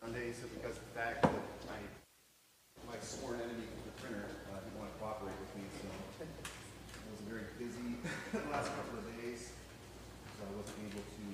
Sunday simply because of the fact that my sworn enemy, the printer, didn't want to cooperate with me, so I was very busy the last couple of days, so I wasn't able to,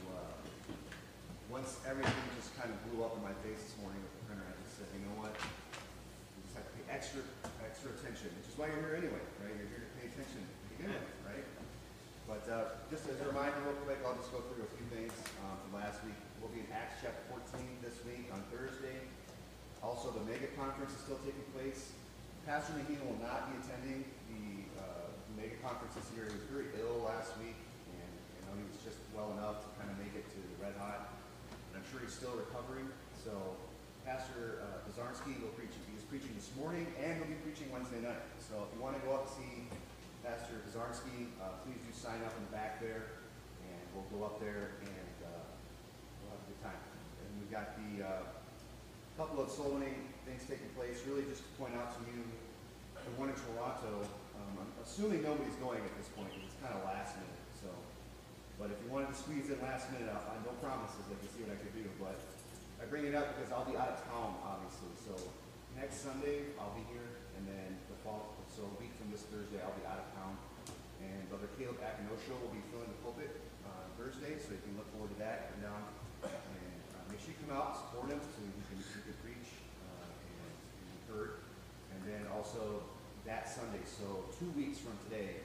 once everything just kind of blew up in my face this morning with the printer, I just said, you know what, you just have to pay extra attention, which is why you're here anyway, right? You're here to pay attention to begin with, right? But just as a reminder real quick, I'll just go through a few things from last week. We'll be in Acts chapter 14 this week on Thursday. Also, the mega conference is still taking place. Pastor Mahina will not be attending the mega conference this year. He was very ill last week, and he was just well enough to kind of make it to the Red Hot. And I'm sure he's still recovering. So Pastor Kazarski will preach. He was preaching this morning, and he'll be preaching Wednesday night. So if you want to go up and see Pastor Kazarski, please do sign up in the back there, and we'll go up there and we'll have a good time. And we've got the couple of soul winning things taking place. Really, just to point out to you, the one in Toronto. I'm assuming nobody's going at this point because it's kind of last minute. So, but if you wanted to squeeze in last minute, I'll find no promises. I can see what I could do, but I bring it up because I'll be out of town, obviously. So next Sunday I'll be here, and then so a week from this Thursday, I'll be out of town. And Brother Caleb Akinosho will be filling the pulpit on Thursday, so you can look forward to that. Come down and make sure you come out, support him, so he can preach and be heard. And then also that Sunday, so 2 weeks from today,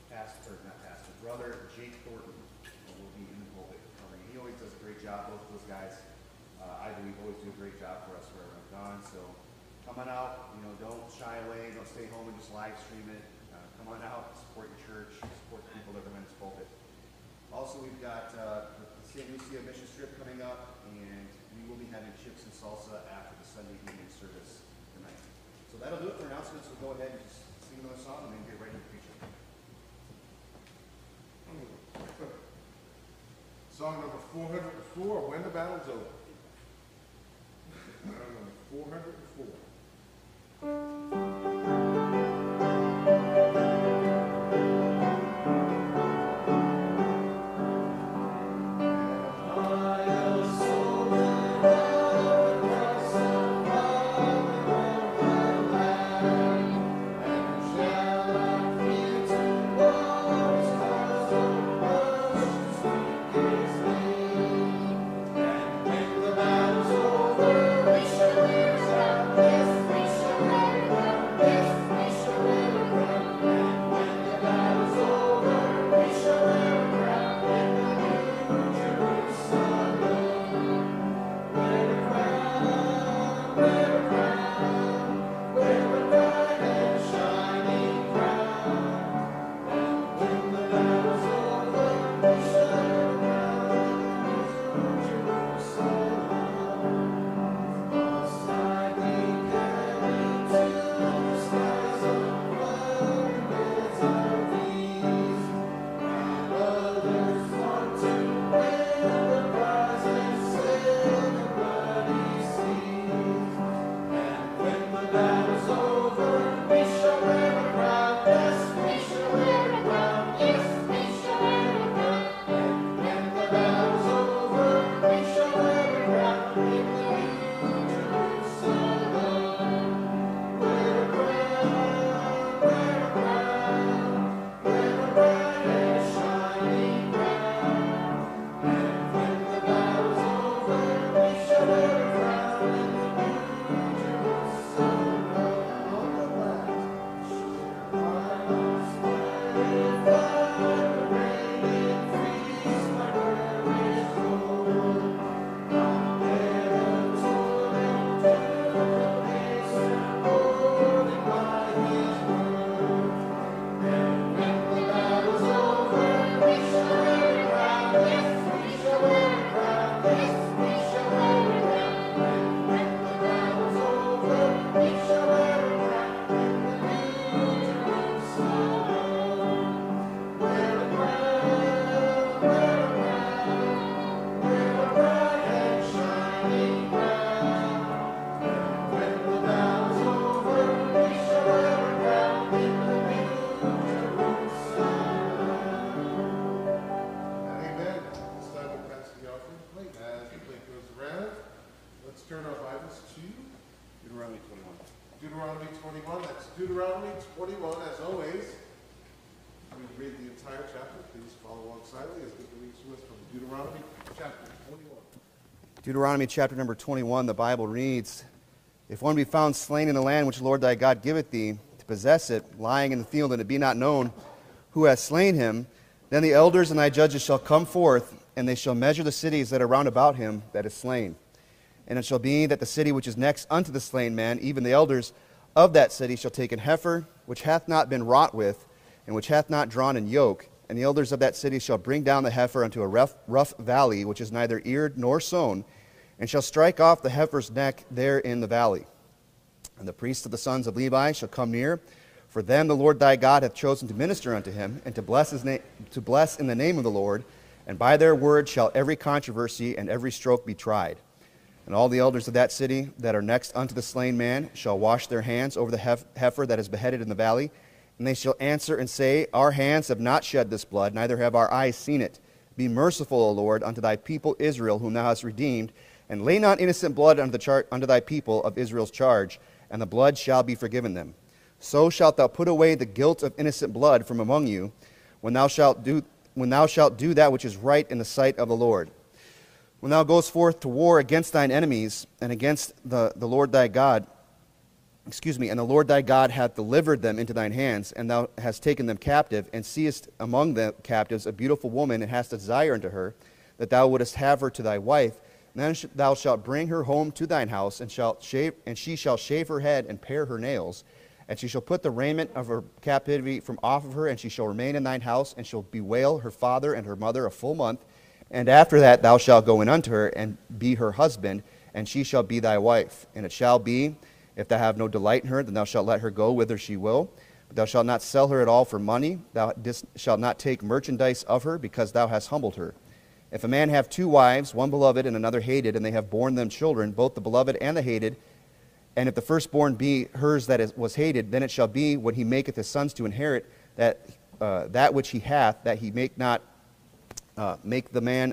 Brother Jake Thornton will be in the pulpit covering. He always does a great job. Both of those guys, I believe, always do a great job for us wherever I'm gone. So come on out, don't shy away, don't stay home and just live stream it. Come on out, support your church, support the people that are in this pulpit. Also, we've got the St. Lucia mission trip coming up, and we will be having chips and salsa after the Sunday evening service tonight. So that'll do it for announcements. We'll go ahead and just sing another song and then get ready to preach it. Song number 404, When the Battle's Over. Song number 404. When the battle's over, we shall live, yes, we shall live. turn our Bibles to Deuteronomy 21. Deuteronomy 21. That's Deuteronomy 21, as always. We read the entire chapter. Please follow along silently as we read to us from Deuteronomy chapter 21. Deuteronomy chapter number 21, the Bible reads, If one be found slain in the land which the Lord thy God giveth thee, to possess it, lying in the field, and it be not known who hath slain him, then the elders and thy judges shall come forth, and they shall measure the cities that are round about him that is slain. And it shall be that the city which is next unto the slain man, even the elders of that city, shall take an heifer which hath not been wrought with, and which hath not drawn in yoke, and the elders of that city shall bring down the heifer unto a rough valley, which is neither eared nor sown, and shall strike off the heifer's neck there in the valley. And the priests of the sons of Levi shall come near, for them the Lord thy God hath chosen to minister unto him, and to bless in the name of the Lord, and by their word shall every controversy and every stroke be tried. And all the elders of that city that are next unto the slain man shall wash their hands over the heifer that is beheaded in the valley, and they shall answer and say, Our hands have not shed this blood, neither have our eyes seen it. Be merciful, O Lord, unto thy people Israel, whom thou hast redeemed, and lay not innocent blood unto thy people of Israel's charge, and the blood shall be forgiven them. So shalt thou put away the guilt of innocent blood from among you, when thou shalt do that which is right in the sight of the Lord. When thou goest forth to war against thine enemies, and against the Lord thy God, and the Lord thy God hath delivered them into thine hands, and thou hast taken them captive, and seest among the captives a beautiful woman, and hast a desire unto her, that thou wouldest have her to thy wife, then thou shalt bring her home to thine house, and she shall shave her head and pare her nails, and she shall put the raiment of her captivity from off of her, and she shall remain in thine house, and shall bewail her father and her mother a full month. And after that thou shalt go in unto her, and be her husband, and she shall be thy wife. And it shall be, if thou have no delight in her, then thou shalt let her go whither she will. But thou shalt not sell her at all for money. Thou shalt not take merchandise of her, because thou hast humbled her. If a man have two wives, one beloved and another hated, and they have borne them children, both the beloved and the hated, and if the firstborn be hers that was hated, then it shall be, when he maketh his sons to inherit that which he hath, that he may not make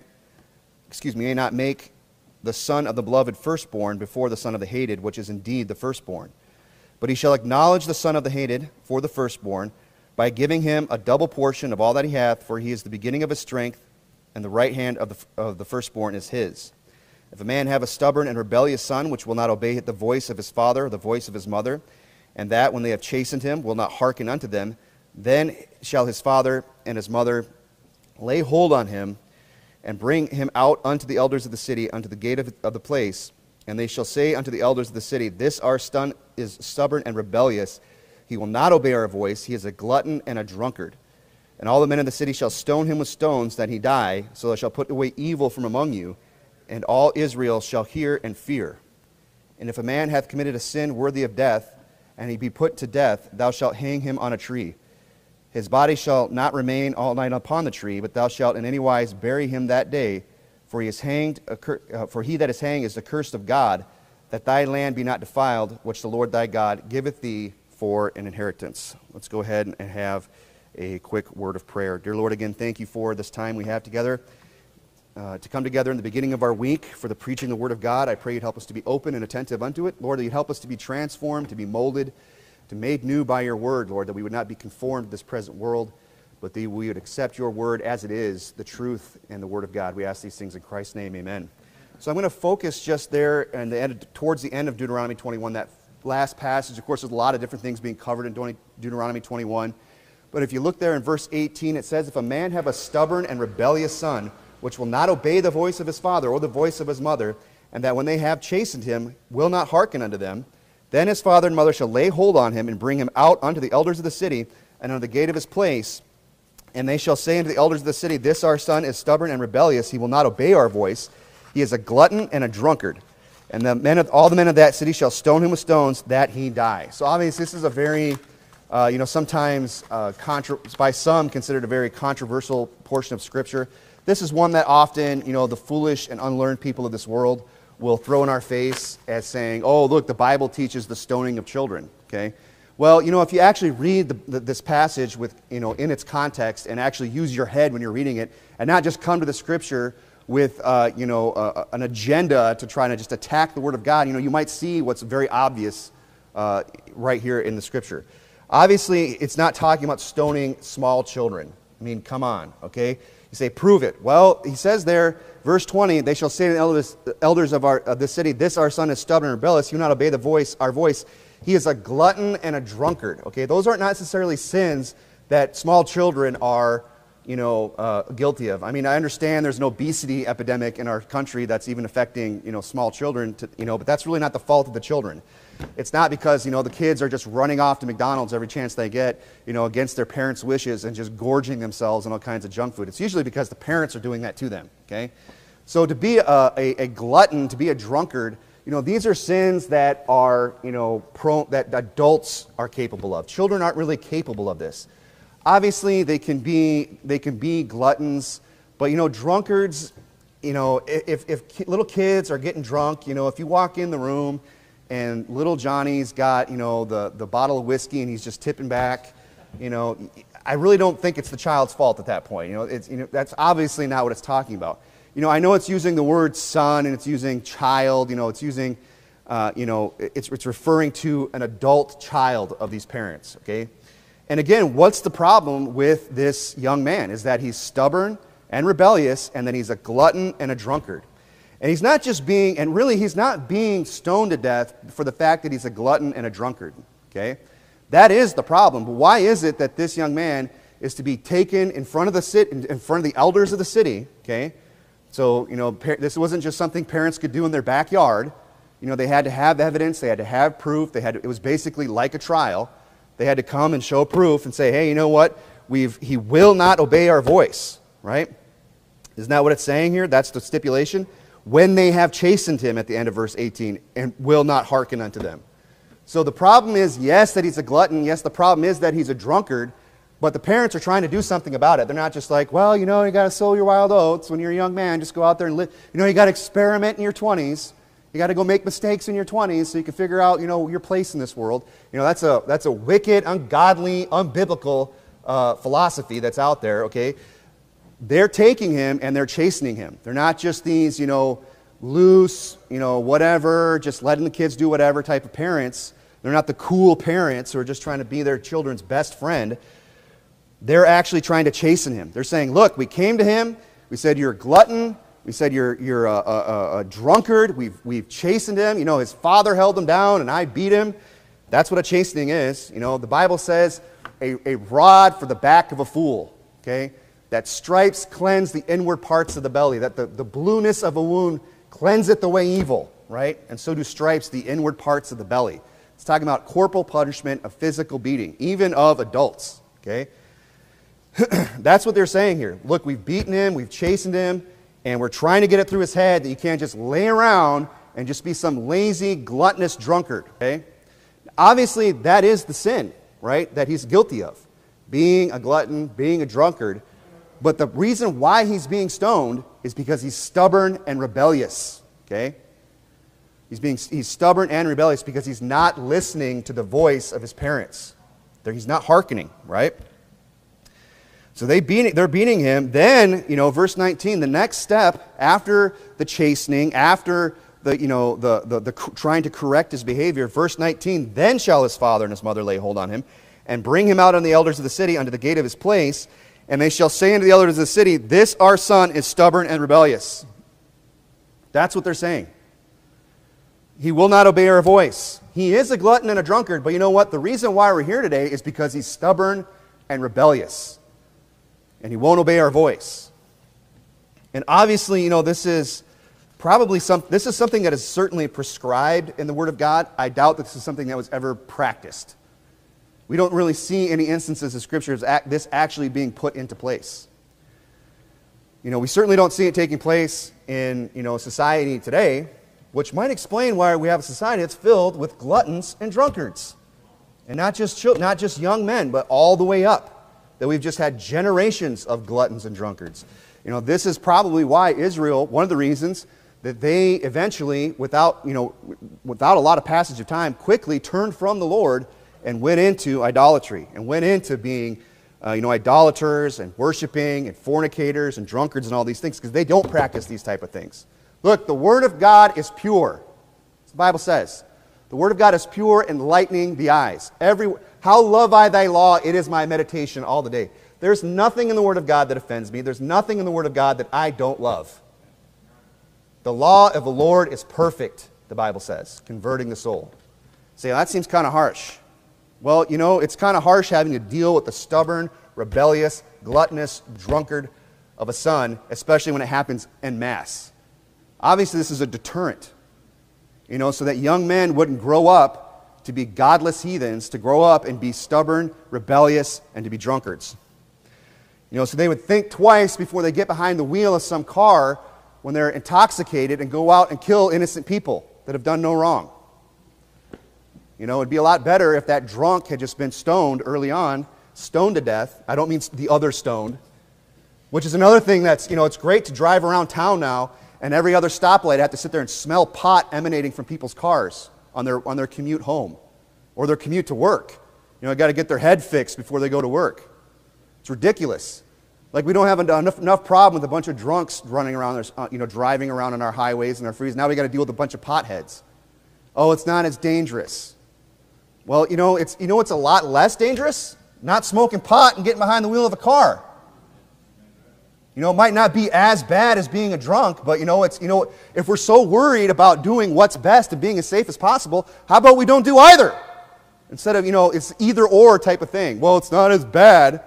the son of the beloved firstborn before the son of the hated, which is indeed the firstborn. But he shall acknowledge the son of the hated for the firstborn, by giving him a double portion of all that he hath, for he is the beginning of his strength, and the right hand of the firstborn is his. If a man have a stubborn and rebellious son, which will not obey the voice of his father or the voice of his mother, and that, when they have chastened him, will not hearken unto them, then shall his father and his mother lay hold on him, and bring him out unto the elders of the city, unto the gate of the place. And they shall say unto the elders of the city, This our son is stubborn and rebellious. He will not obey our voice. He is a glutton and a drunkard. And all the men of the city shall stone him with stones, that he die. So thou shalt put away evil from among you, and all Israel shall hear and fear. And if a man hath committed a sin worthy of death, and he be put to death, thou shalt hang him on a tree. His body shall not remain all night upon the tree, but thou shalt in any wise bury him that day. For he that is hanged is accursed of God, that thy land be not defiled, which the Lord thy God giveth thee for an inheritance. Let's go ahead and have a quick word of prayer. Dear Lord, again, thank you for this time we have together, to come together in the beginning of our week for the preaching of the Word of God. I pray you'd help us to be open and attentive unto it. Lord, that you'd help us to be transformed, to be molded, to be made new by your Word, Lord, that we would not be conformed to this present world, but that we would accept your Word as it is, the truth and the Word of God. We ask these things in Christ's name, amen. So I'm going to focus just there and towards the end of Deuteronomy 21, that last passage. Of course, there's a lot of different things being covered in Deuteronomy 21. But if you look there in verse 18, it says, If a man have a stubborn and rebellious son, which will not obey the voice of his father or the voice of his mother, and that when they have chastened him, will not hearken unto them, then his father and mother shall lay hold on him, and bring him out unto the elders of the city, and unto the gate of his place. And they shall say unto the elders of the city, This our son is stubborn and rebellious, he will not obey our voice. He is a glutton and a drunkard. And all the men of that city shall stone him with stones, that he die. So obviously this is a very, sometimes by some considered a very controversial portion of Scripture. This is one that often, the foolish and unlearned people of this world will throw in our face as saying, oh, look, the Bible teaches the stoning of children, okay? Well, if you actually read this passage with, in its context and actually use your head when you're reading it and not just come to the Scripture with an agenda to try to just attack the Word of God, you might see what's very obvious right here in the Scripture. Obviously, it's not talking about stoning small children. I mean, come on, okay? You say, prove it. Well, he says there, verse 20, they shall say to the elders of this city, this our son is stubborn and rebellious, he will not obey our voice. He is a glutton and a drunkard. Okay, those aren't necessarily sins that small children are, guilty of. I mean, I understand there's an obesity epidemic in our country that's even affecting, small children, but that's really not the fault of the children. It's not because, the kids are just running off to McDonald's every chance they get, against their parents' wishes and just gorging themselves on all kinds of junk food. It's usually because the parents are doing that to them, okay? So to be a glutton, to be a drunkard, these are sins that are, that adults are capable of. Children aren't really capable of this. Obviously, they can be gluttons, but, drunkards, if little kids are getting drunk, if you walk in the room and little Johnny's got, the bottle of whiskey and he's just tipping back, I really don't think it's the child's fault at that point. That's obviously not what it's talking about. I know it's using the word son and it's using child, it's using, it's referring to an adult child of these parents, okay? And again, what's the problem with this young man? Is that he's stubborn and rebellious, and that he's a glutton and a drunkard. And he's not just being, and really he's not being stoned to death for the fact that he's a glutton and a drunkard, okay? That is the problem. But why is it that this young man is to be taken in front of the elders of the city, okay? So, this wasn't just something parents could do in their backyard. They had to have evidence, they had to have proof, it was basically like a trial. They had to come and show proof and say, hey, you know what? He will not obey our voice, right? Isn't that what it's saying here? That's the stipulation. When they have chastened him at the end of verse 18 and will not hearken unto them. So the problem is, yes, that he's a glutton. Yes, the problem is that he's a drunkard. But the parents are trying to do something about it. They're not just like, well, you got to sow your wild oats when you're a young man. Just go out there and live. You got to experiment in your 20s. You got to go make mistakes in your 20s so you can figure out, your place in this world. That's a wicked, ungodly, unbiblical philosophy that's out there, okay? They're taking him and they're chastening him. They're not just these, loose, whatever, just letting the kids do whatever type of parents. They're not the cool parents who are just trying to be their children's best friend. They're actually trying to chasten him. They're saying, look, we came to him. We said, you're a glutton. We said, you're a drunkard. We've chastened him. His father held him down and I beat him. That's what a chastening is. The Bible says a rod for the back of a fool. Okay? That stripes cleanse the inward parts of the belly. That the blueness of a wound cleanseth away evil. Right? And so do stripes the inward parts of the belly. It's talking about corporal punishment of physical beating, even of adults. Okay? That's what they're saying here. Look, we've beaten him, we've chastened him, and we're trying to get it through his head that you can't just lay around and just be some lazy, gluttonous drunkard. Okay? Obviously, that is the sin, right, that he's guilty of. Being a glutton, being a drunkard. But the reason why he's being stoned is because he's stubborn and rebellious. Okay? He's stubborn and rebellious because he's not listening to the voice of his parents. He's not hearkening, right? So they're beating him. Then, verse 19, the next step after the chastening, after the trying to correct his behavior, verse 19, then shall his father and his mother lay hold on him, and bring him out unto the elders of the city, unto the gate of his place, and they shall say unto the elders of the city, this our son is stubborn and rebellious. That's what they're saying. He will not obey our voice. He is a glutton and a drunkard, but you know what? The reason why we're here today is because he's stubborn and rebellious. And he won't obey our voice. And obviously, this is something that is certainly prescribed in the Word of God. I doubt this is something that was ever practiced. We don't really see any instances of Scripture of this actually being put into place. We certainly don't see it taking place in, society today, which might explain why we have a society that's filled with gluttons and drunkards. And not just young men, but all the way up. That we've just had generations of gluttons and drunkards. This is probably why Israel, one of the reasons that they eventually, without a lot of passage of time, quickly turned from the Lord and went into idolatry and went into being idolaters and worshiping and fornicators and drunkards and all these things, because they don't practice these type of things. Look, the Word of God is pure. The Bible says. The Word of God is pure, enlightening the eyes. How love I thy law, it is my meditation all the day. There's nothing in the Word of God that offends me. There's nothing in the Word of God that I don't love. The law of the Lord is perfect, the Bible says, converting the soul. Say, that seems kind of harsh. Well, it's kind of harsh having to deal with the stubborn, rebellious, gluttonous drunkard of a son, especially when it happens en masse. Obviously, this is a deterrent, so that young men wouldn't grow up to be godless heathens, to grow up and be stubborn, rebellious, and to be drunkards. So they would think twice before they get behind the wheel of some car when they're intoxicated and go out and kill innocent people that have done no wrong. It'd be a lot better if that drunk had just been stoned early on, stoned to death. I don't mean the other stoned, which is another thing that's, it's great to drive around town now, and every other stoplight I have to sit there and smell pot emanating from people's cars on their commute home or their commute to work. I got to get their head fixed before they go to work. It's ridiculous. Like, we don't have enough problem with a bunch of drunks running around, driving around on our highways and our freeways. Now we got to deal with a bunch of potheads. Oh, it's not as dangerous. Well, it's a lot less dangerous? Not smoking pot and getting behind the wheel of a car. It might not be as bad as being a drunk, but if we're so worried about doing what's best and being as safe as possible, how about we don't do either? Instead of, it's either or type of thing. Well, it's not as bad.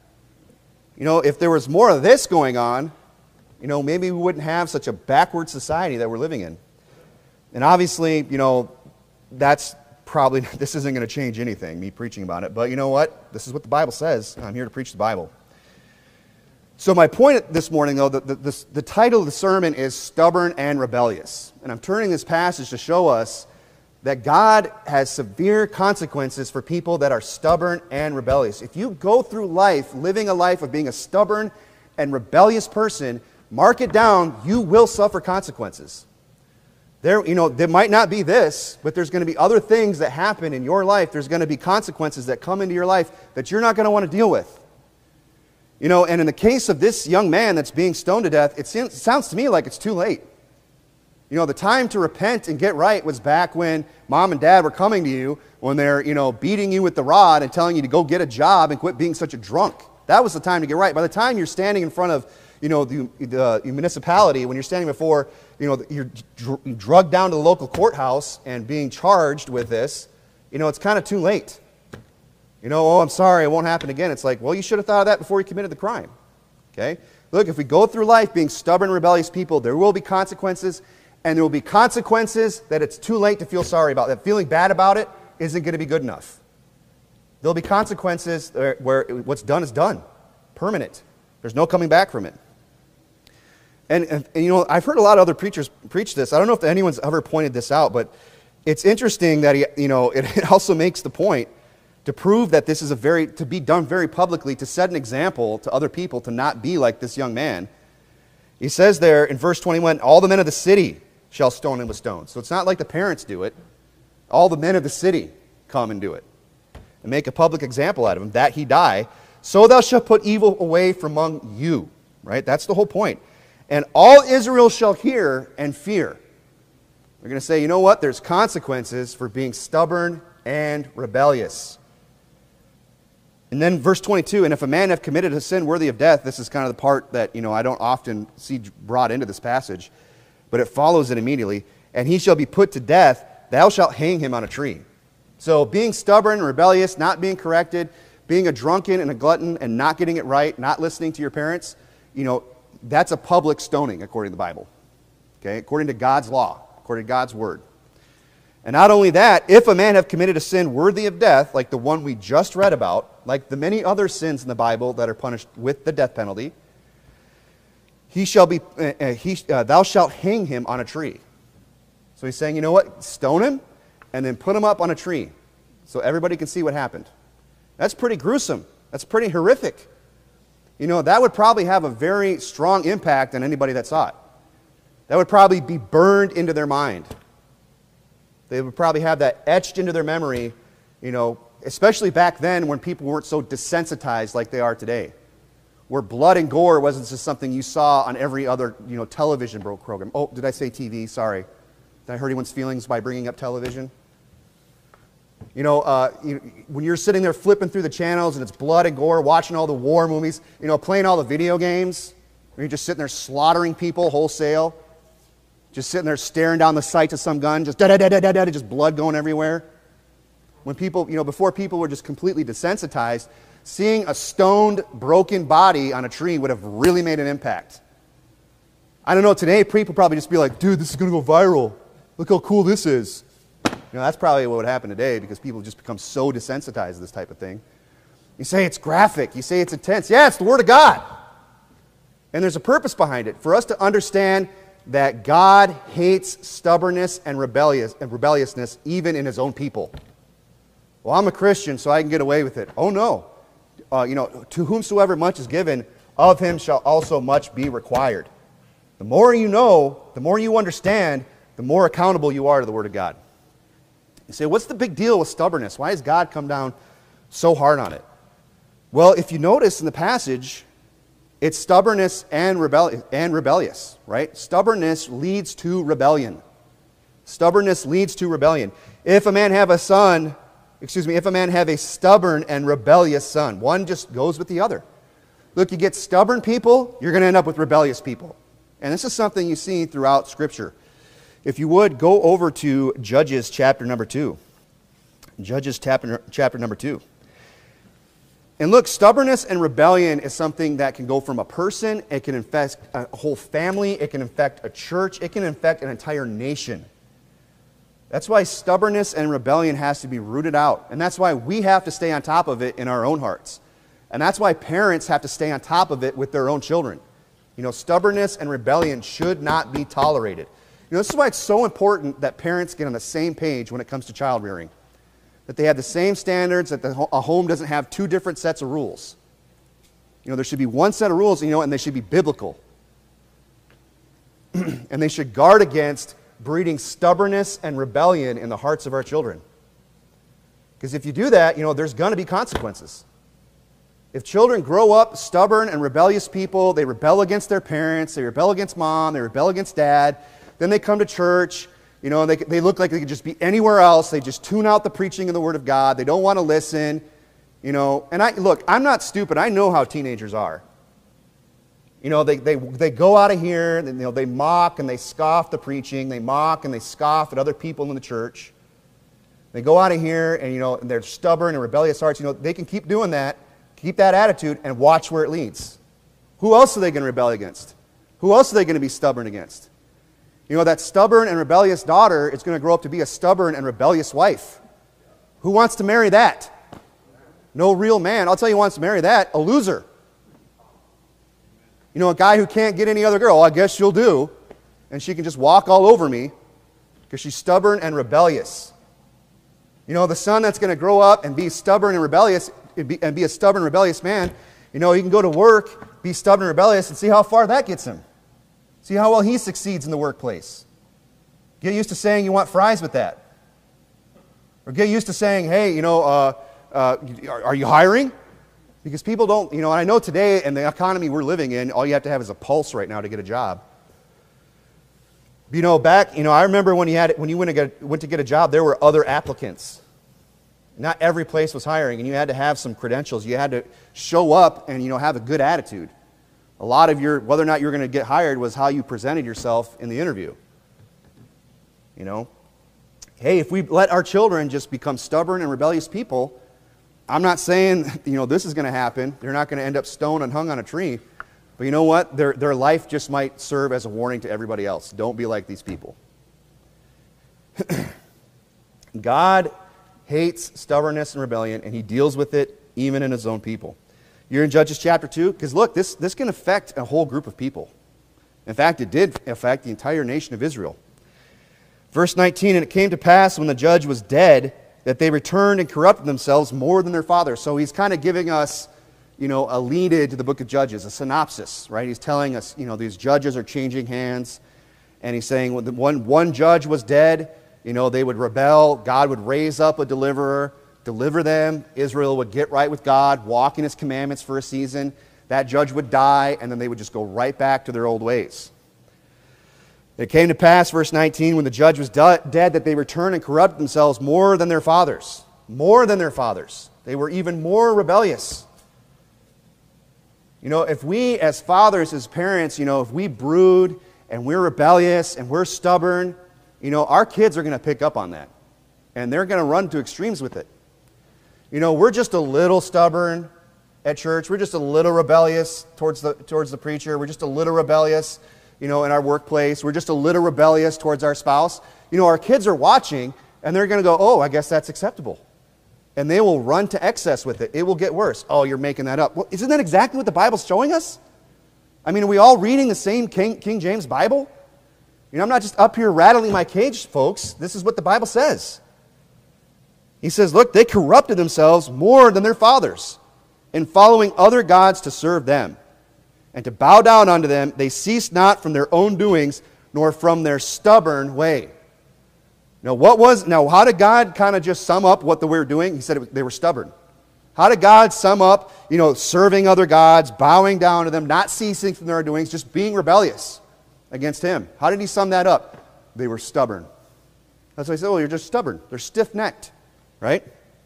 If there was more of this going on, maybe we wouldn't have such a backward society that we're living in. And obviously, that's probably, this isn't going to change anything, me preaching about it. But you know what? This is what the Bible says. I'm here to preach the Bible. So my point this morning, though, the title of the sermon is Stubborn and Rebellious. And I'm turning this passage to show us that God has severe consequences for people that are stubborn and rebellious. If you go through life living a life of being a stubborn and rebellious person, mark it down, you will suffer consequences. There might not be this, but there's going to be other things that happen in your life. There's going to be consequences that come into your life that you're not going to want to deal with. And in the case of this young man that's being stoned to death, it sounds to me like it's too late. The time to repent and get right was back when mom and dad were coming to you, when they're, beating you with the rod and telling you to go get a job and quit being such a drunk. That was the time to get right. By the time you're standing in front of, the municipality, when you're standing before, you're drugged down to the local courthouse and being charged with this, it's kind of too late. Oh, I'm sorry, it won't happen again. It's like, well, you should have thought of that before you committed the crime. Okay? Look, if we go through life being stubborn, rebellious people, there will be consequences, and there will be consequences that it's too late to feel sorry about. That feeling bad about it isn't going to be good enough. There'll be consequences where what's done is done, permanent. There's no coming back from it. And I've heard a lot of other preachers preach this. I don't know if anyone's ever pointed this out, but it's interesting that it also makes the point to prove that this is to be done very publicly, to set an example to other people to not be like this young man. He says there in verse 21, all the men of the city shall stone him with stones. So it's not like the parents do it. All the men of the city come and do it and make a public example out of him, that he die. So thou shalt put evil away from among you. Right? That's the whole point. And all Israel shall hear and fear. They're going to say, you know what? There's consequences for being stubborn and rebellious. And then verse 22, and if a man have committed a sin worthy of death, this is kind of the part that, I don't often see brought into this passage, but it follows it immediately. And he shall be put to death, thou shalt hang him on a tree. So being stubborn, rebellious, not being corrected, being a drunken and a glutton and not getting it right, not listening to your parents, that's a public stoning according to the Bible. Okay? According to God's law, according to God's word. And not only that, if a man have committed a sin worthy of death, like the one we just read about, like the many other sins in the Bible that are punished with the death penalty, thou shalt hang him on a tree. So he's saying, you know what? Stone him and then put him up on a tree so everybody can see what happened. That's pretty gruesome. That's pretty horrific. That would probably have a very strong impact on anybody that saw it. That would probably be burned into their mind. They would probably have that etched into their memory, especially back then when people weren't so desensitized like they are today, where blood and gore wasn't just something you saw on every other, television program. Oh, did I say TV? Sorry. Did I hurt anyone's feelings by bringing up television? When you're sitting there flipping through the channels and it's blood and gore, watching all the war movies, playing all the video games, or you're just sitting there slaughtering people wholesale, just sitting there staring down the sights of some gun, just da-da-da-da-da-da, just blood going everywhere. When people, before people were just completely desensitized, seeing a stoned, broken body on a tree would have really made an impact. I don't know, today people probably just be like, dude, this is going to go viral. Look how cool this is. That's probably what would happen today because people just become so desensitized to this type of thing. You say it's graphic. You say it's intense. Yeah, it's the Word of God. And there's a purpose behind it. For us to understand that God hates stubbornness and rebelliousness even in His own people. Well, I'm a Christian, so I can get away with it. Oh, no. To whomsoever much is given, of him shall also much be required. The more you know, the more you understand, the more accountable you are to the Word of God. You say, what's the big deal with stubbornness? Why has God come down so hard on it? Well, if you notice in the passage, it's stubbornness and rebellious, right? Stubbornness leads to rebellion. Stubbornness leads to rebellion. If a man have a stubborn and rebellious son, one just goes with the other. Look, you get stubborn people, you're going to end up with rebellious people. And this is something you see throughout Scripture. If you would, go over to Judges chapter number 2. Judges chapter number 2. And look, stubbornness and rebellion is something that can go from a person, it can infect a whole family, it can infect a church, it can infect an entire nation. That's why stubbornness and rebellion has to be rooted out. And that's why we have to stay on top of it in our own hearts. And that's why parents have to stay on top of it with their own children. Stubbornness and rebellion should not be tolerated. This is why it's so important that parents get on the same page when it comes to child rearing. That they have the same standards, that a home doesn't have two different sets of rules. There should be one set of rules, and they should be biblical. And they should guard against breeding stubbornness and rebellion in the hearts of our children. Because if you do that, there's going to be consequences. If children grow up stubborn and rebellious people, they rebel against their parents, they rebel against mom, they rebel against dad, then they come to church, and they look like they could just be anywhere else. They just tune out the preaching of the Word of God. They don't want to listen, And I'm not stupid. I know how teenagers are. They go out of here, they mock and they scoff the preaching. They mock and they scoff at other people in the church. They go out of here and, they're stubborn and rebellious hearts. They can keep doing that, keep that attitude, and watch where it leads. Who else are they going to rebel against? Who else are they going to be stubborn against? That stubborn and rebellious daughter is going to grow up to be a stubborn and rebellious wife. Who wants to marry that? No real man. I'll tell you who wants to marry that. A loser. A guy who can't get any other girl. Well, I guess you'll do. And she can just walk all over me because she's stubborn and rebellious. The son that's going to grow up and be stubborn and rebellious and be a stubborn, rebellious man, he can go to work, be stubborn and rebellious, and see how far that gets him. See how well he succeeds in the workplace. Get used to saying you want fries with that. Or get used to saying, hey, are you hiring? Because people don't, and I know today in the economy we're living in, all you have to have is a pulse right now to get a job. I remember when you went to get a job, there were other applicants. Not every place was hiring, and you had to have some credentials. You had to show up and, have a good attitude. A lot of whether or not you're going to get hired was how you presented yourself in the interview. Hey, if we let our children just become stubborn and rebellious people, I'm not saying, this is going to happen. They're not going to end up stoned and hung on a tree. But you know what? Their life just might serve as a warning to everybody else. Don't be like these people. God hates stubbornness and rebellion, and He deals with it even in His own people. You're in Judges chapter 2? Because look, this can affect a whole group of people. In fact, it did affect the entire nation of Israel. Verse 19, and it came to pass when the judge was dead that they returned and corrupted themselves more than their father. So he's kind of giving us, a lead into the book of Judges, a synopsis, right? He's telling us, these judges are changing hands. And he's saying when one judge was dead, they would rebel. God would raise up a deliverer. deliver them. Israel would get right with God, walk in his commandments for a season. That judge would die, and then they would just go right back to their old ways. It came to pass, verse 19, when the judge was dead, that they returned and corrupted themselves more than their fathers. More than their fathers. They were even more rebellious. You know, if we as fathers, as parents, you know, if we brood and we're rebellious and we're stubborn, you know, our kids are going to pick up on that. And they're going to run to extremes with it. You know, we're just a little stubborn at church. We're just a little rebellious towards the preacher. We're just a little rebellious, you know, in our workplace. We're just a little rebellious towards our spouse. You know, our kids are watching, and they're going to go, oh, I guess that's acceptable. And they will run to excess with it. It will get worse. Oh, you're making that up. Well, isn't that exactly what the Bible's showing us? I mean, are we all reading the same King James Bible? You know, I'm not just up here rattling my cage, folks. This is what the Bible says. He says, look, they corrupted themselves more than their fathers in following other gods to serve them. And to bow down unto them, they ceased not from their own doings, nor from their stubborn way. Now, how did God kind of just sum up what they were doing? He said they were stubborn. How did God sum up, you know, serving other gods, bowing down to them, not ceasing from their doings, just being rebellious against him? How did he sum that up? They were stubborn. That's why he said, well, you're just stubborn. They're stiff-necked, right?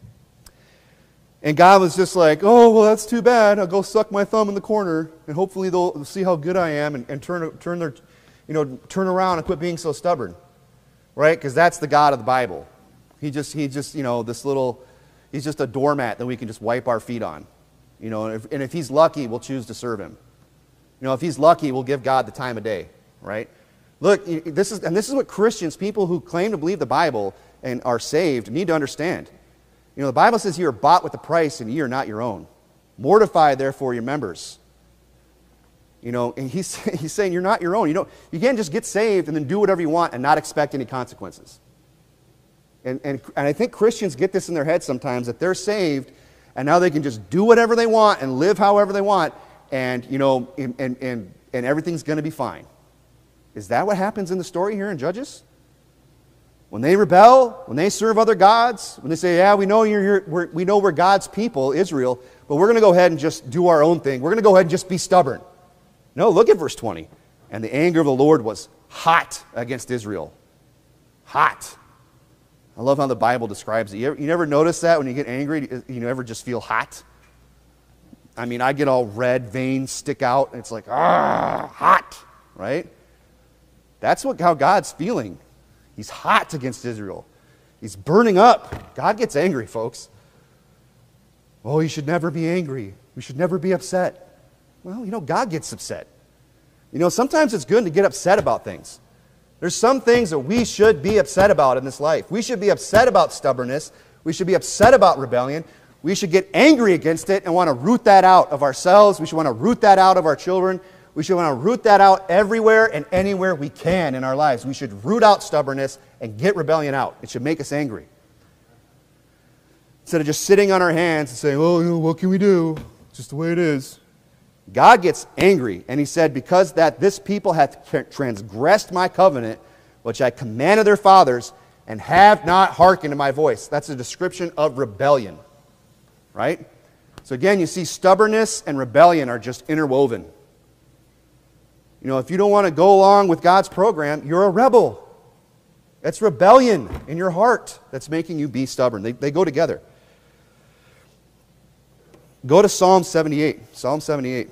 And God was just like, oh, well, that's too bad. I'll go suck my thumb in the corner, and hopefully they'll see how good I am and turn around and quit being so stubborn. Right? Because that's the God of the Bible. He just, you know, he's just a doormat that we can just wipe our feet on. You know, and if he's lucky, we'll choose to serve him. You know, if he's lucky, we'll give God the time of day. Right? Look, this is what Christians, people who claim to believe the Bible and are saved, need to understand. You know, the Bible says you are bought with a price and ye are not your own. Mortify, therefore, your members. You know, and he's saying you're not your own. You can't just get saved and then do whatever you want and not expect any consequences. And I think Christians get this in their head sometimes, that they're saved and now they can just do whatever they want and live however they want, and you know, and everything's going to be fine. Is that what happens in the story here in Judges? When they rebel, when they serve other gods, when they say, yeah, we know we're God's people, Israel, but we're going to go ahead and just do our own thing. We're going to go ahead and just be stubborn. No, look at verse 20. And the anger of the Lord was hot against Israel. Hot. I love how the Bible describes it. You never notice that when you get angry? You never just feel hot? I mean, I get all red, veins stick out, and it's like, hot, right? That's how God's feeling. He's hot against Israel. He's burning up. God gets angry, folks. Oh, you should never be angry. We should never be upset. Well, you know, God gets upset. You know, sometimes it's good to get upset about things. There's some things that we should be upset about in this life. We should be upset about stubbornness. We should be upset about rebellion. We should get angry against it and want to root that out of ourselves. We should want to root that out of our children. We should want to root that out everywhere and anywhere we can in our lives. We should root out stubbornness and get rebellion out. It should make us angry. Instead of just sitting on our hands and saying, oh, you know, what can we do? It's just the way it is. God gets angry, and he said, because that this people hath transgressed my covenant, which I commanded their fathers, and have not hearkened to my voice. That's a description of rebellion, right? So again, you see stubbornness and rebellion are just interwoven. You know, if you don't want to go along with God's program, you're a rebel. It's rebellion in your heart that's making you be stubborn. They go together. Go to Psalm 78. Psalm 78.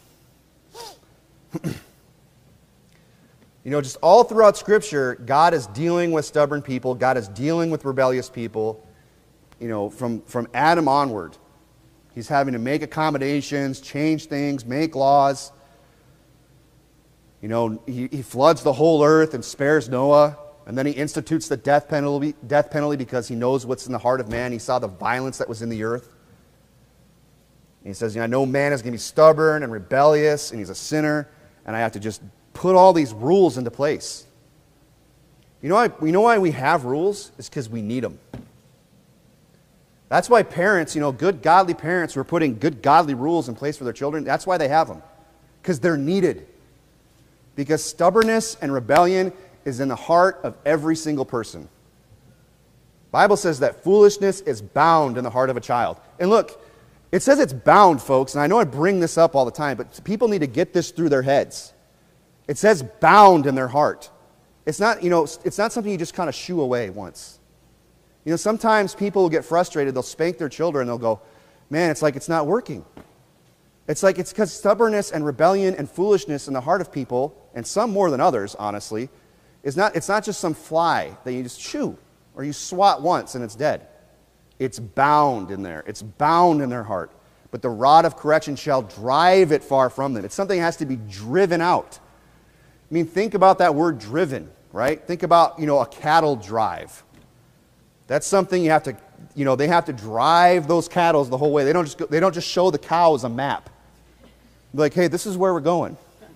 You know, just all throughout Scripture, God is dealing with stubborn people. God is dealing with rebellious people. You know, from Adam onward. He's having to make accommodations, change things, make laws. You know, he floods the whole earth and spares Noah. And then he institutes the death penalty because he knows what's in the heart of man. He saw the violence that was in the earth. And he says, you know, no man is going to be stubborn and rebellious, and he's a sinner, and I have to just put all these rules into place. You know why we have rules? It's because we need them. That's why parents, you know, good godly parents who are putting good godly rules in place for their children, that's why they have them. Because they're needed. Because stubbornness and rebellion is in the heart of every single person. Bible says that foolishness is bound in the heart of a child. And look, it says it's bound, folks, and I know I bring this up all the time, but people need to get this through their heads. It says bound in their heart. It's not, it's not something you just kind of shoo away once. Sometimes people will get frustrated, they'll spank their children, and they'll go, man, it's like it's not working. It's like it's because stubbornness and rebellion and foolishness in the heart of people, and some more than others, honestly, it's not just some fly that you just shoo, or you swat once and it's dead. It's bound in there. It's bound in their heart. But the rod of correction shall drive it far from them. It's something that has to be driven out. I mean, think about that word driven, right? Think about, a cattle drive. That's something you have to, they have to drive those cattle the whole way. They don't just show the cows a map. Be like, hey, this is where we're going.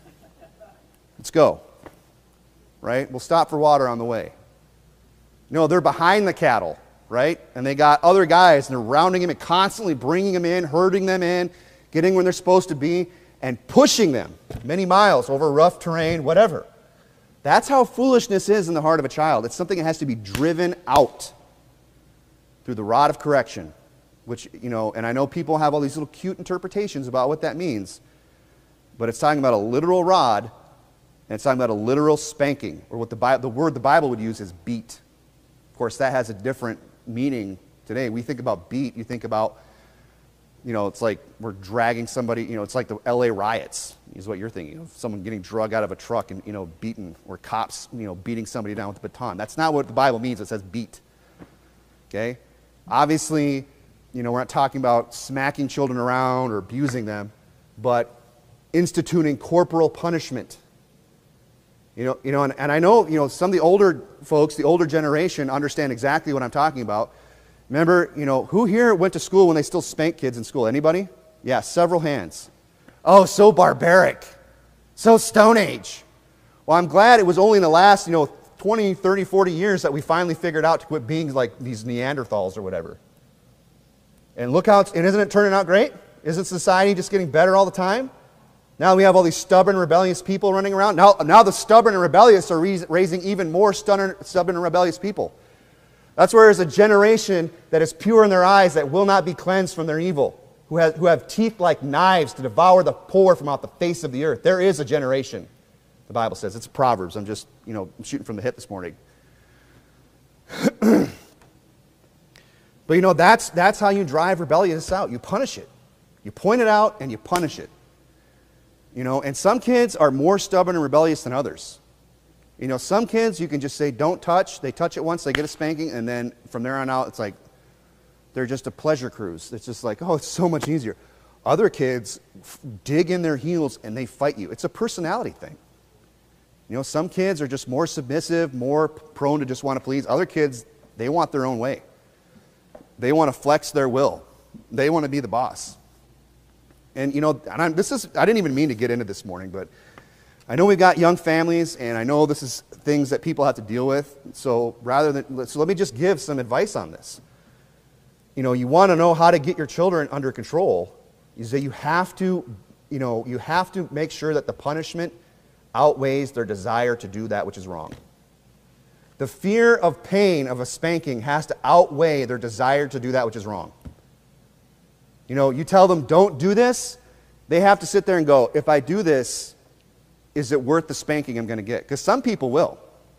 Let's go. Right? We'll stop for water on the way. No, they're behind the cattle, right? And they got other guys, and they're rounding them and constantly bringing them in, herding them in, getting where they're supposed to be, and pushing them many miles over rough terrain, whatever. That's how foolishness is in the heart of a child. It's something that has to be driven out through the rod of correction, which, and I know people have all these little cute interpretations about what that means, but it's talking about a literal rod, and it's talking about a literal spanking, or what the word the Bible would use is beat. Of course, that has a different meaning today. We think about beat, you think about, it's like we're dragging somebody, it's like the LA riots is what you're thinking of, someone getting drug out of a truck and, beaten, or cops, beating somebody down with a baton. That's not what the Bible means. It says beat. Okay? Obviously, we're not talking about smacking children around or abusing them, but instituting corporal punishment. And I know, some of the older folks, the older generation, understand exactly what I'm talking about. Remember, who here went to school when they still spanked kids in school? Anybody? Yeah, several hands. Oh, so barbaric. So Stone Age. Well, I'm glad it was only in the last, 20, 30, 40 years that we finally figured out to quit being like these Neanderthals or whatever. And look how and isn't it turning out great? Isn't society just getting better all the time? Now we have all these stubborn, rebellious people running around. Now the stubborn and rebellious are raising even more stubborn and rebellious people. That's where there's a generation that is pure in their eyes that will not be cleansed from their evil, who have teeth like knives to devour the poor from out the face of the earth. There is a generation, the Bible says. It's Proverbs. I'm just, I'm shooting from the hip this morning. But that's how you drive rebellious out. You punish it. You point it out and you punish it. And some kids are more stubborn and rebellious than others. Some kids you can just say, don't touch. They touch it once, they get a spanking, and then from there on out, it's like they're just a pleasure cruise. It's just like, oh, it's so much easier. Other kids dig in their heels and they fight you. It's a personality thing. Some kids are just more submissive, more prone to just want to please. Other kids, they want their own way. They want to flex their will. They want to be the boss. And I didn't even mean to get into this morning, but I know we've got young families, and I know this is things that people have to deal with. So let me just give some advice on this. You want to know how to get your children under control. Is that you have to make sure that the punishment outweighs their desire to do that which is wrong. The fear of pain of a spanking has to outweigh their desire to do that which is wrong. You tell them, don't do this, they have to sit there and go, if I do this, is it worth the spanking I'm going to get? Because some people will.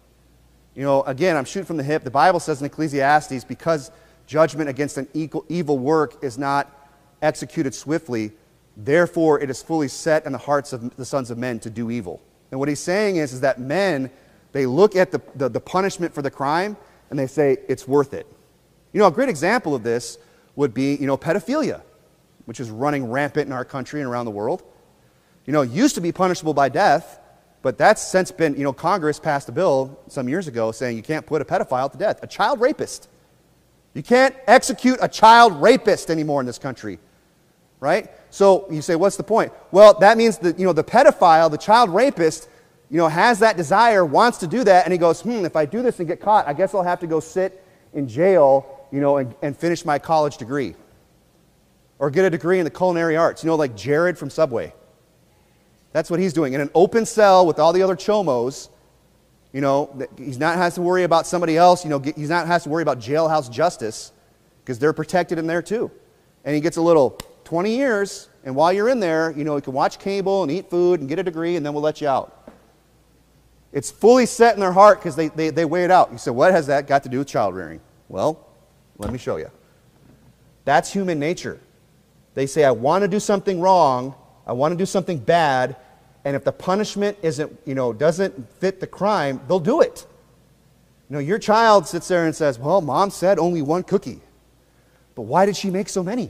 Again, I'm shooting from the hip. The Bible says in Ecclesiastes, because judgment against an evil work is not executed swiftly, therefore it is fully set in the hearts of the sons of men to do evil. And what he's saying is that men, they look at the punishment for the crime, and they say, it's worth it. A great example of this would be, pedophilia, which is running rampant in our country and around the world. It used to be punishable by death, but that's since been, Congress passed a bill some years ago saying you can't put a pedophile to death, a child rapist. You can't execute a child rapist anymore in this country, right? So you say, what's the point? Well, that means that, the pedophile, the child rapist, has that desire, wants to do that, and he goes, if I do this and get caught, I guess I'll have to go sit in jail, and finish my college degree. Or get a degree in the culinary arts, like Jared from Subway. That's what he's doing. In an open cell with all the other chomos, You know, he's not has to worry about somebody else. You know, he's not has to worry about jailhouse justice because they're protected in there too. And he gets a little 20 years, and while you're in there, you know, you can watch cable and eat food and get a degree, and then we'll let you out. It's fully set in their heart because they weigh it out. You say, what has that got to do with child rearing? Well, let me show you. That's human nature. They say, I want to do something wrong, I want to do something bad, and if the punishment isn't, you know, doesn't fit the crime, they'll do it. You know, your child sits there and says, well, Mom said only one cookie. But why did she make so many?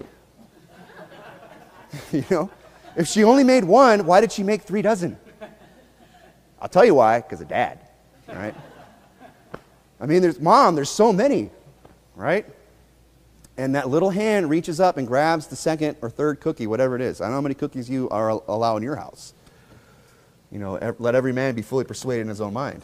You know, if she only made one, why did she make 3 dozen? I'll tell you why, because of Dad, right? I mean, there's so many, right? And that little hand reaches up and grabs the second or third cookie, whatever it is. I don't know how many cookies you allow in your house. You know, let every man be fully persuaded in his own mind.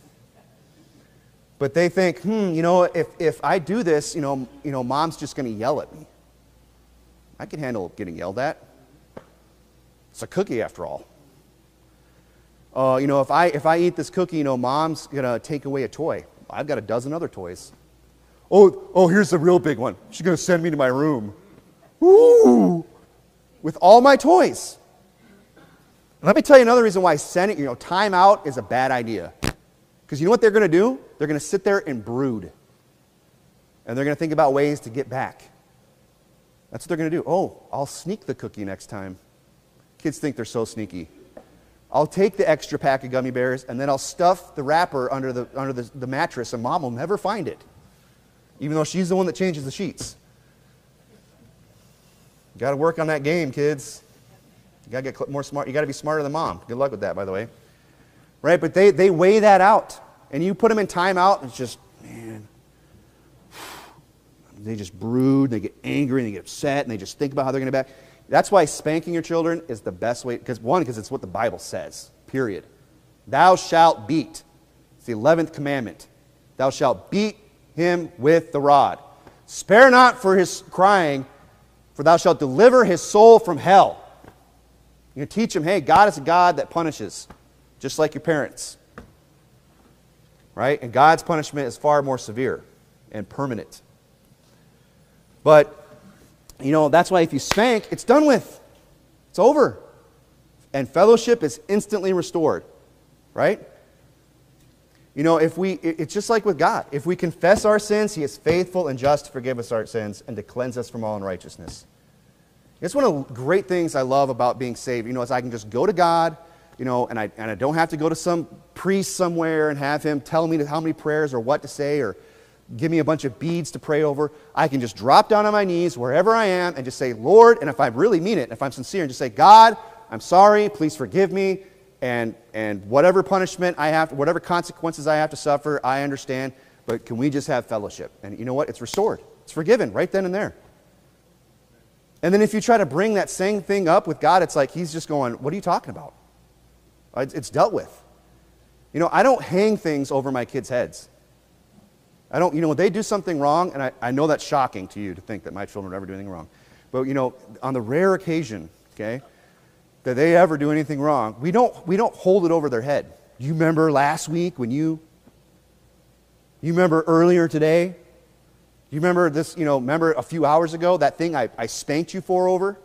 But they think, you know, if I do this, you know, Mom's just going to yell at me. I can handle getting yelled at. It's a cookie after all. You know, if I eat this cookie, you know, Mom's going to take away a toy. I've got a dozen other toys. Oh, here's the real big one. She's going to send me to my room. Ooh, with all my toys. And let me tell you another reason why sending, you know, time out is a bad idea. Because you know what they're going to do? They're going to sit there and brood. And they're going to think about ways to get back. That's what they're going to do. Oh, I'll sneak the cookie next time. Kids think they're so sneaky. I'll take the extra pack of gummy bears and then I'll stuff the wrapper under the mattress and Mom will never find it. Even though she's the one that changes the sheets. You got to work on that game, kids. You got to get more smart. You got to be smarter than Mom. Good luck with that, by the way. Right? But they weigh that out. And you put them in timeout, and it's just, man, they just brood, they get angry, and they get upset, and they just think about how they're going to back. That's why spanking your children is the best way, because it's what the Bible says, period. Thou shalt beat. It's the 11th commandment. Thou shalt beat him with the rod. Spare not for his crying, for thou shalt deliver his soul from hell. You teach him, hey, God is a God that punishes, just like your parents. Right? And God's punishment is far more severe and permanent. But, you know, that's why if you spank, it's done with. It's over. And fellowship is instantly restored. Right? You know, it's just like with God. If we confess our sins, He is faithful and just to forgive us our sins and to cleanse us from all unrighteousness. It's one of the great things I love about being saved. You know, is I can just go to God, you know, and I don't have to go to some priest somewhere and have him tell me how many prayers or what to say or give me a bunch of beads to pray over. I can just drop down on my knees wherever I am and just say, Lord, and if I really mean it, if I'm sincere, and just say, God, I'm sorry, please forgive me, and whatever punishment I have, whatever consequences I have to suffer, I understand, but can we just have fellowship? And you know what? It's restored. It's forgiven right then and there. And then if you try to bring that same thing up with God, it's like He's just going, what are you talking about? It's dealt with. You know, I don't hang things over my kids' heads. I don't, you know, when they do something wrong, and I know that's shocking to you to think that my children would ever do anything wrong. But, you know, on the rare occasion, okay, that they ever do anything wrong, we don't hold it over their head. You remember last week when you remember earlier today? You remember this, you know, remember a few hours ago, that thing I spanked you for over?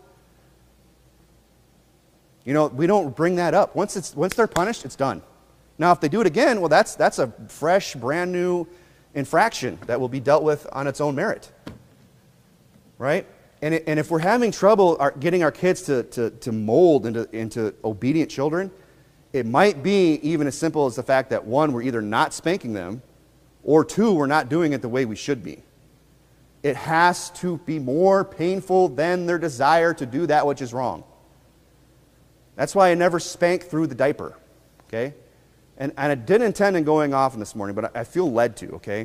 You know, we don't bring that up. Once they're punished, it's done. Now, if they do it again, well, that's a fresh, brand new infraction that will be dealt with on its own merit. Right? And if we're having trouble getting our kids to mold into obedient children, it might be even as simple as the fact that, one, we're either not spanking them, or two, we're not doing it the way we should be. It has to be more painful than their desire to do that which is wrong. That's why I never spank through the diaper, okay? And I didn't intend on going off this morning, but I feel led to, okay?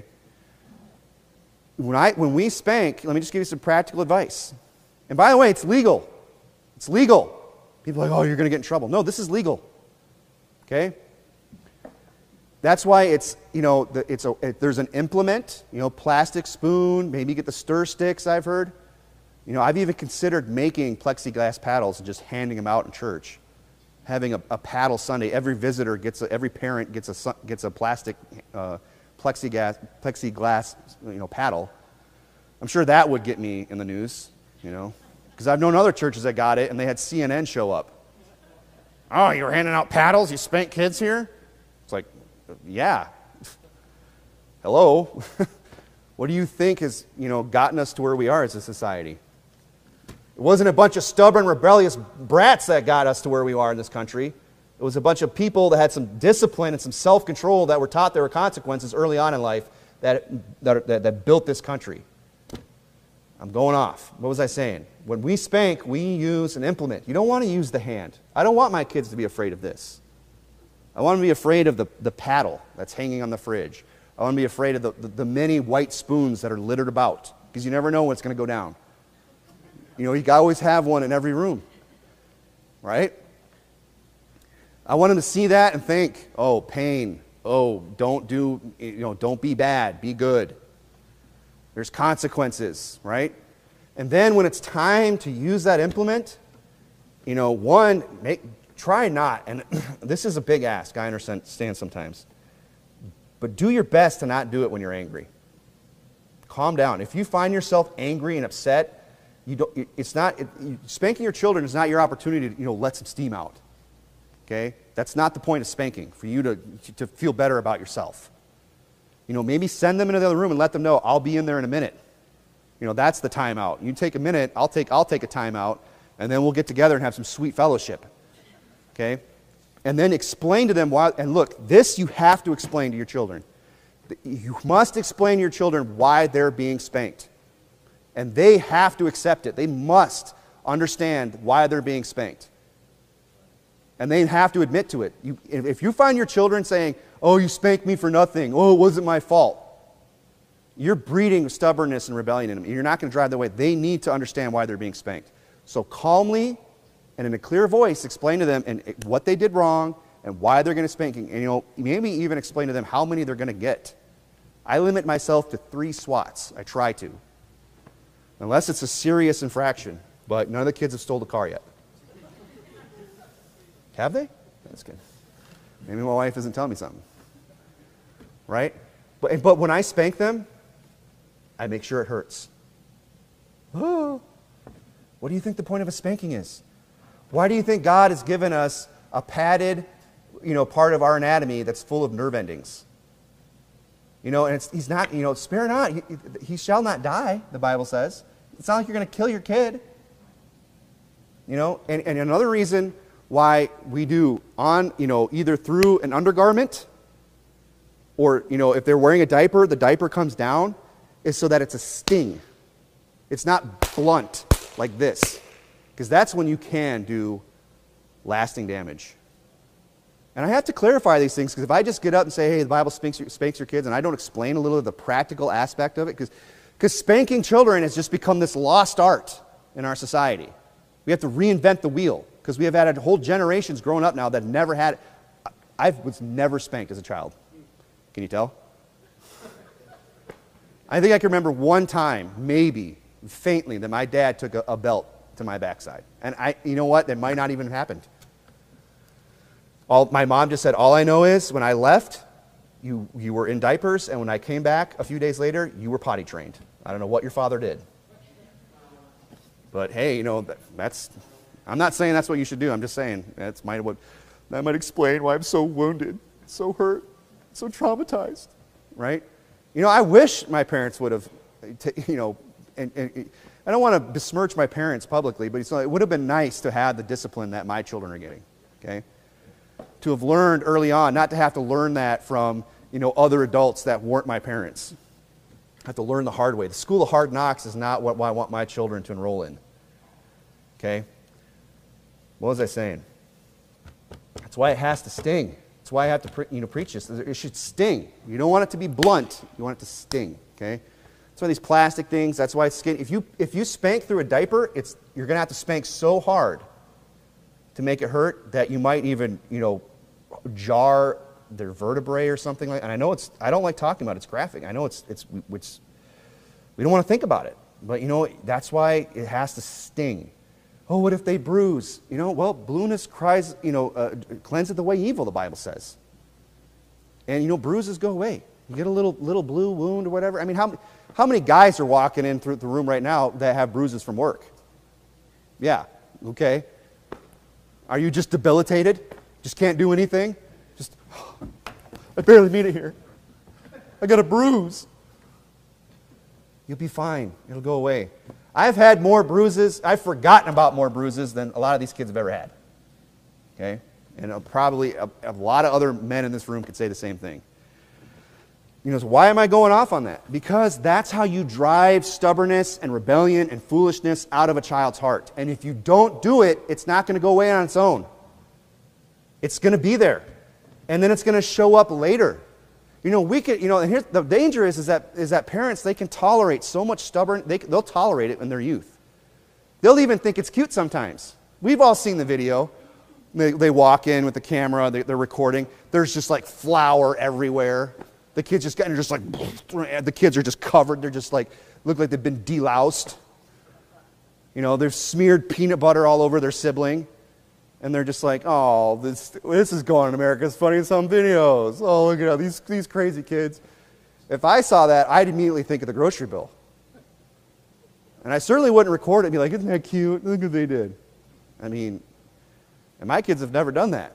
When we spank, let me just give you some practical advice. And by the way, it's legal. It's legal. People are like, oh, you're going to get in trouble. No, this is legal, okay? That's why it's, you know, there's an implement, you know, plastic spoon, maybe get the stir sticks, I've heard. You know, I've even considered making plexiglass paddles and just handing them out in church. having a paddle Sunday. Every visitor every parent gets a plastic plexiglass paddle. I'm sure that would get me in the news, because I've known other churches that got it and they had CNN show up. Oh, you were handing out paddles? You spank kids here? It's like, yeah. Hello? What do you think has, gotten us to where we are as a society? It wasn't a bunch of stubborn, rebellious brats that got us to where we are in this country. It was a bunch of people that had some discipline and some self-control that were taught there were consequences early on in life that built this country. I'm going off. What was I saying? When we spank, we use an implement. You don't want to use the hand. I don't want my kids to be afraid of this. I want them to be afraid of the paddle that's hanging on the fridge. I want to be afraid of the many white spoons that are littered about, because you never know what's going to go down. You always have one in every room, right? I want them to see that and think, oh, pain. Oh, don't be bad, be good. There's consequences, right? And then when it's time to use that implement, try not, and this is a big ask, I understand sometimes, but do your best to not do it when you're angry. Calm down. If you find yourself angry and upset, spanking your children is not your opportunity to let some steam out. Okay? That's not the point of spanking, for you to feel better about yourself. Maybe send them into the other room and let them know, I'll be in there in a minute. That's the timeout. You take a minute, I'll take a timeout, and then we'll get together and have some sweet fellowship. Okay? And then explain to them why, and look, this you have to explain to your children. You must explain to your children why they're being spanked. And they have to accept it. They must understand why they're being spanked. And they have to admit to it. If you find your children saying, oh, you spanked me for nothing, oh, it wasn't my fault, you're breeding stubbornness and rebellion in them. You're not going to drive their way. They need to understand why they're being spanked. So calmly and in a clear voice, explain to them what they did wrong and why they're going to spanking. And maybe even explain to them how many they're going to get. I limit myself to 3 swats. I try to. Unless it's a serious infraction. But none of the kids have stole the car yet. Have they? That's good. Maybe my wife isn't telling me something. Right? But when I spank them, I make sure it hurts. Oh, what do you think the point of a spanking is? Why do you think God has given us a padded, part of our anatomy that's full of nerve endings? And he's not, spare not. He shall not die, the Bible says. It's not like you're going to kill your kid. And another reason why we do either through an undergarment or, if they're wearing a diaper, the diaper comes down, is so that it's a sting. It's not blunt like this, because that's when you can do lasting damage. And I have to clarify these things, because if I just get up and say, hey, the Bible spanks your kids, and I don't explain a little of the practical aspect of it, because spanking children has just become this lost art in our society. We have to reinvent the wheel, because we have had whole generations growing up now that never had. I was never spanked as a child. Can you tell? I think I can remember one time, maybe, faintly, that my dad took a belt to my backside. And you know what? That might not even have happened. My mom just said, all I know is when I left, you were in diapers, and when I came back a few days later, you were potty trained. I don't know what your father did. But hey, I'm not saying that's what you should do. I'm just saying that might explain why I'm so wounded, so hurt, so traumatized, right? I wish my parents would have, and I don't want to besmirch my parents publicly, but it would have been nice to have the discipline that my children are getting, okay? To have learned early on, not to have to learn that from, other adults that weren't my parents. I have to learn the hard way. The school of hard knocks is not what I want my children to enroll in, okay? What was I saying? That's why it has to sting. That's why I have to preach this. It should sting. You don't want it to be blunt. You want it to sting, okay? That's why these plastic things, that's why it's skin. If you spank through a diaper, you're going to have to spank so hard to make it hurt that you might even, jar their vertebrae or something like that. And I don't like talking about it. It's graphic. I know we don't want to think about it. But, that's why it has to sting. Oh, what if they bruise? Well, blueness cries, cleanseth away evil, the Bible says. And, bruises go away. You get a little blue wound or whatever. I mean, how many guys are walking in through the room right now that have bruises from work? Yeah, okay. Are you just debilitated? Just can't do anything? Just, I barely made it here. I got a bruise. You'll be fine. It'll go away. I've had more bruises. I've forgotten about more bruises than a lot of these kids have ever had. Okay? And probably a lot of other men in this room could say the same thing. So why am I going off on that? Because that's how you drive stubbornness and rebellion and foolishness out of a child's heart. And if you don't do it, it's not going to go away on its own. It's going to be there. And then it's going to show up later. We could, and here's the danger is that parents, they can tolerate so much they'll tolerate it in their youth. They'll even think it's cute sometimes. We've all seen the video. They walk in with the camera, they're recording. There's just like flour everywhere. The kids the kids are just covered. They're just like, look like they've been deloused. They've smeared peanut butter all over their sibling. And they're just like, oh, this is going on America's Funniest Home Videos. Oh, look at these crazy kids. If I saw that, I'd immediately think of the grocery bill. And I certainly wouldn't record it and be like, isn't that cute? Look what they did. I mean, and my kids have never done that.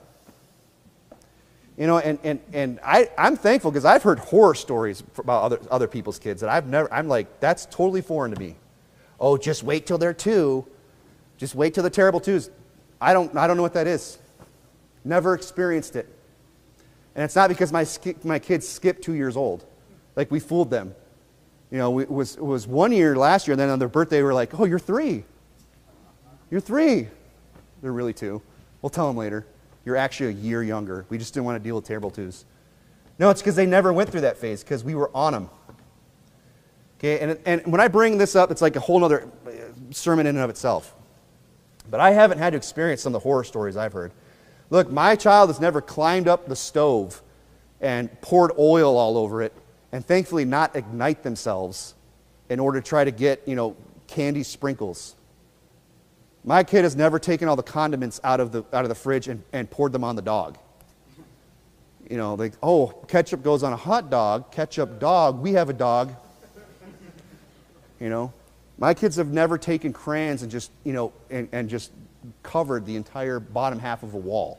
And I'm thankful because I've heard horror stories about other people's kids that I'm like, that's totally foreign to me. Oh, just wait till they're 2. Just wait till the terrible 2s. I don't know what that is. Never experienced it. And it's not because my kids skipped 2 years old. Like we fooled them. It was 1 year last year, and then on their birthday we were like, oh, you're 3. You're 3. They're really 2. We'll tell them later. You're actually a year younger. We just didn't want to deal with terrible 2s. No, it's because they never went through that phase because we were on them. Okay, and when I bring this up, it's like a whole other sermon in and of itself. But I haven't had to experience some of the horror stories I've heard. Look, my child has never climbed up the stove and poured oil all over it and thankfully not ignite themselves in order to try to get, candy sprinkles. My kid has never taken all the condiments out of the fridge and poured them on the dog. Like, oh, ketchup goes on a hot dog, ketchup dog, we have a dog. My kids have never taken crayons and just, and just covered the entire bottom half of a wall.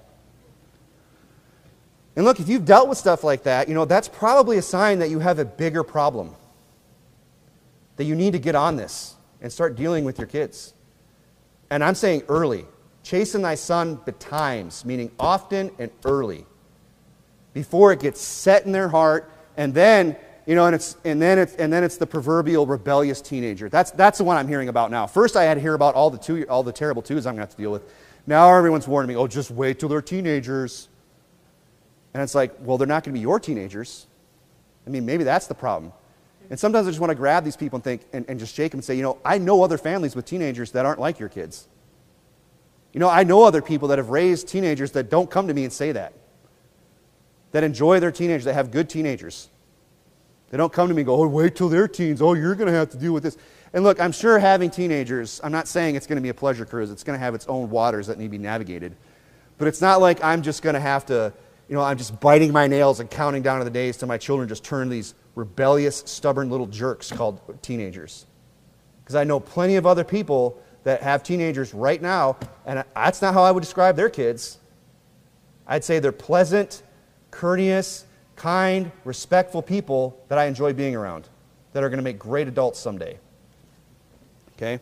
And look, if you've dealt with stuff like that, that's probably a sign that you have a bigger problem. That you need to get on this and start dealing with your kids. And I'm saying early. Chasten thy son betimes, meaning often and early. Before it gets set in their heart, and then, and then it's the proverbial rebellious teenager. That's the one I'm hearing about now. First I had to hear about all the terrible 2s I'm going to have to deal with. Now everyone's warning me, oh, just wait till they're teenagers. And it's like, well, they're not going to be your teenagers. I mean, maybe that's the problem. And sometimes I just want to grab these people and think, and just shake them and say, I know other families with teenagers that aren't like your kids. I know other people that have raised teenagers that don't come to me and say that. That enjoy their teenagers, that have good teenagers. They don't come to me and go, oh, wait till they're teens. Oh, you're going to have to deal with this. And look, I'm sure having teenagers, I'm not saying it's going to be a pleasure cruise. It's going to have its own waters that need to be navigated. But it's not like I'm just going to have to, I'm just biting my nails and counting down to the days till my children just turn these rebellious, stubborn little jerks called teenagers. Because I know plenty of other people that have teenagers right now, and that's not how I would describe their kids. I'd say they're pleasant, courteous, kind, respectful people that I enjoy being around, that are going to make great adults someday. Okay?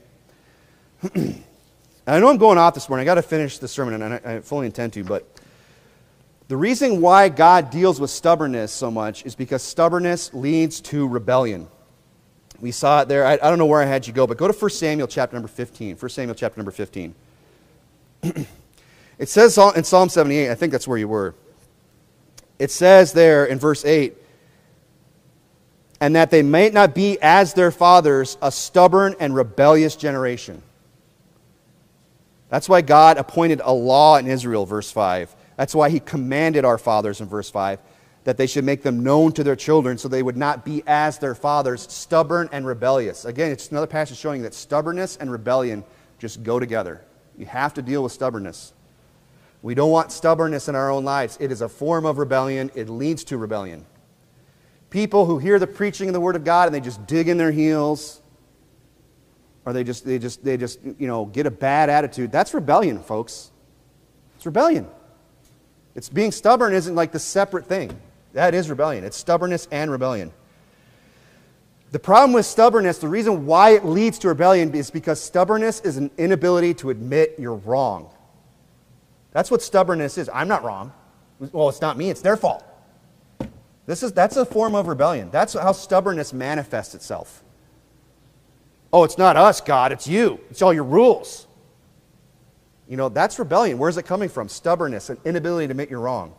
I know I'm going off this morning. I got to finish the sermon, and I fully intend to, but the reason why God deals with stubbornness so much is because stubbornness leads to rebellion. We saw it there. I don't know where I had you go, but go to 1 Samuel chapter number 15. 1 Samuel chapter number 15. It says in Psalm 78, I think that's where you were. It says there in verse 8, and that they might not be as their fathers, a stubborn and rebellious generation. That's why God appointed a law in Israel, verse 5. That's why he commanded our fathers in verse 5, that they should make them known to their children so they would not be as their fathers, stubborn and rebellious. Again, it's another passage showing that stubbornness and rebellion just go together. You have to deal with stubbornness. We don't want stubbornness in our own lives. It is a form of rebellion. It leads to rebellion. People who hear the preaching of the Word of God and they just dig in their heels, or they just get a bad attitude. That's rebellion, folks. It's rebellion. It's being stubborn isn't like the separate thing. That is rebellion. It's stubbornness and rebellion. The problem with stubbornness, the reason why it leads to rebellion is because stubbornness is an inability to admit you're wrong. That's what stubbornness is. I'm not wrong. Well, it's not me, it's their fault. That's a form of rebellion. That's how stubbornness manifests itself. Oh, it's not us, God, it's you. It's all your rules. That's rebellion. Where's it coming from? Stubbornness, an inability to admit you're wrong.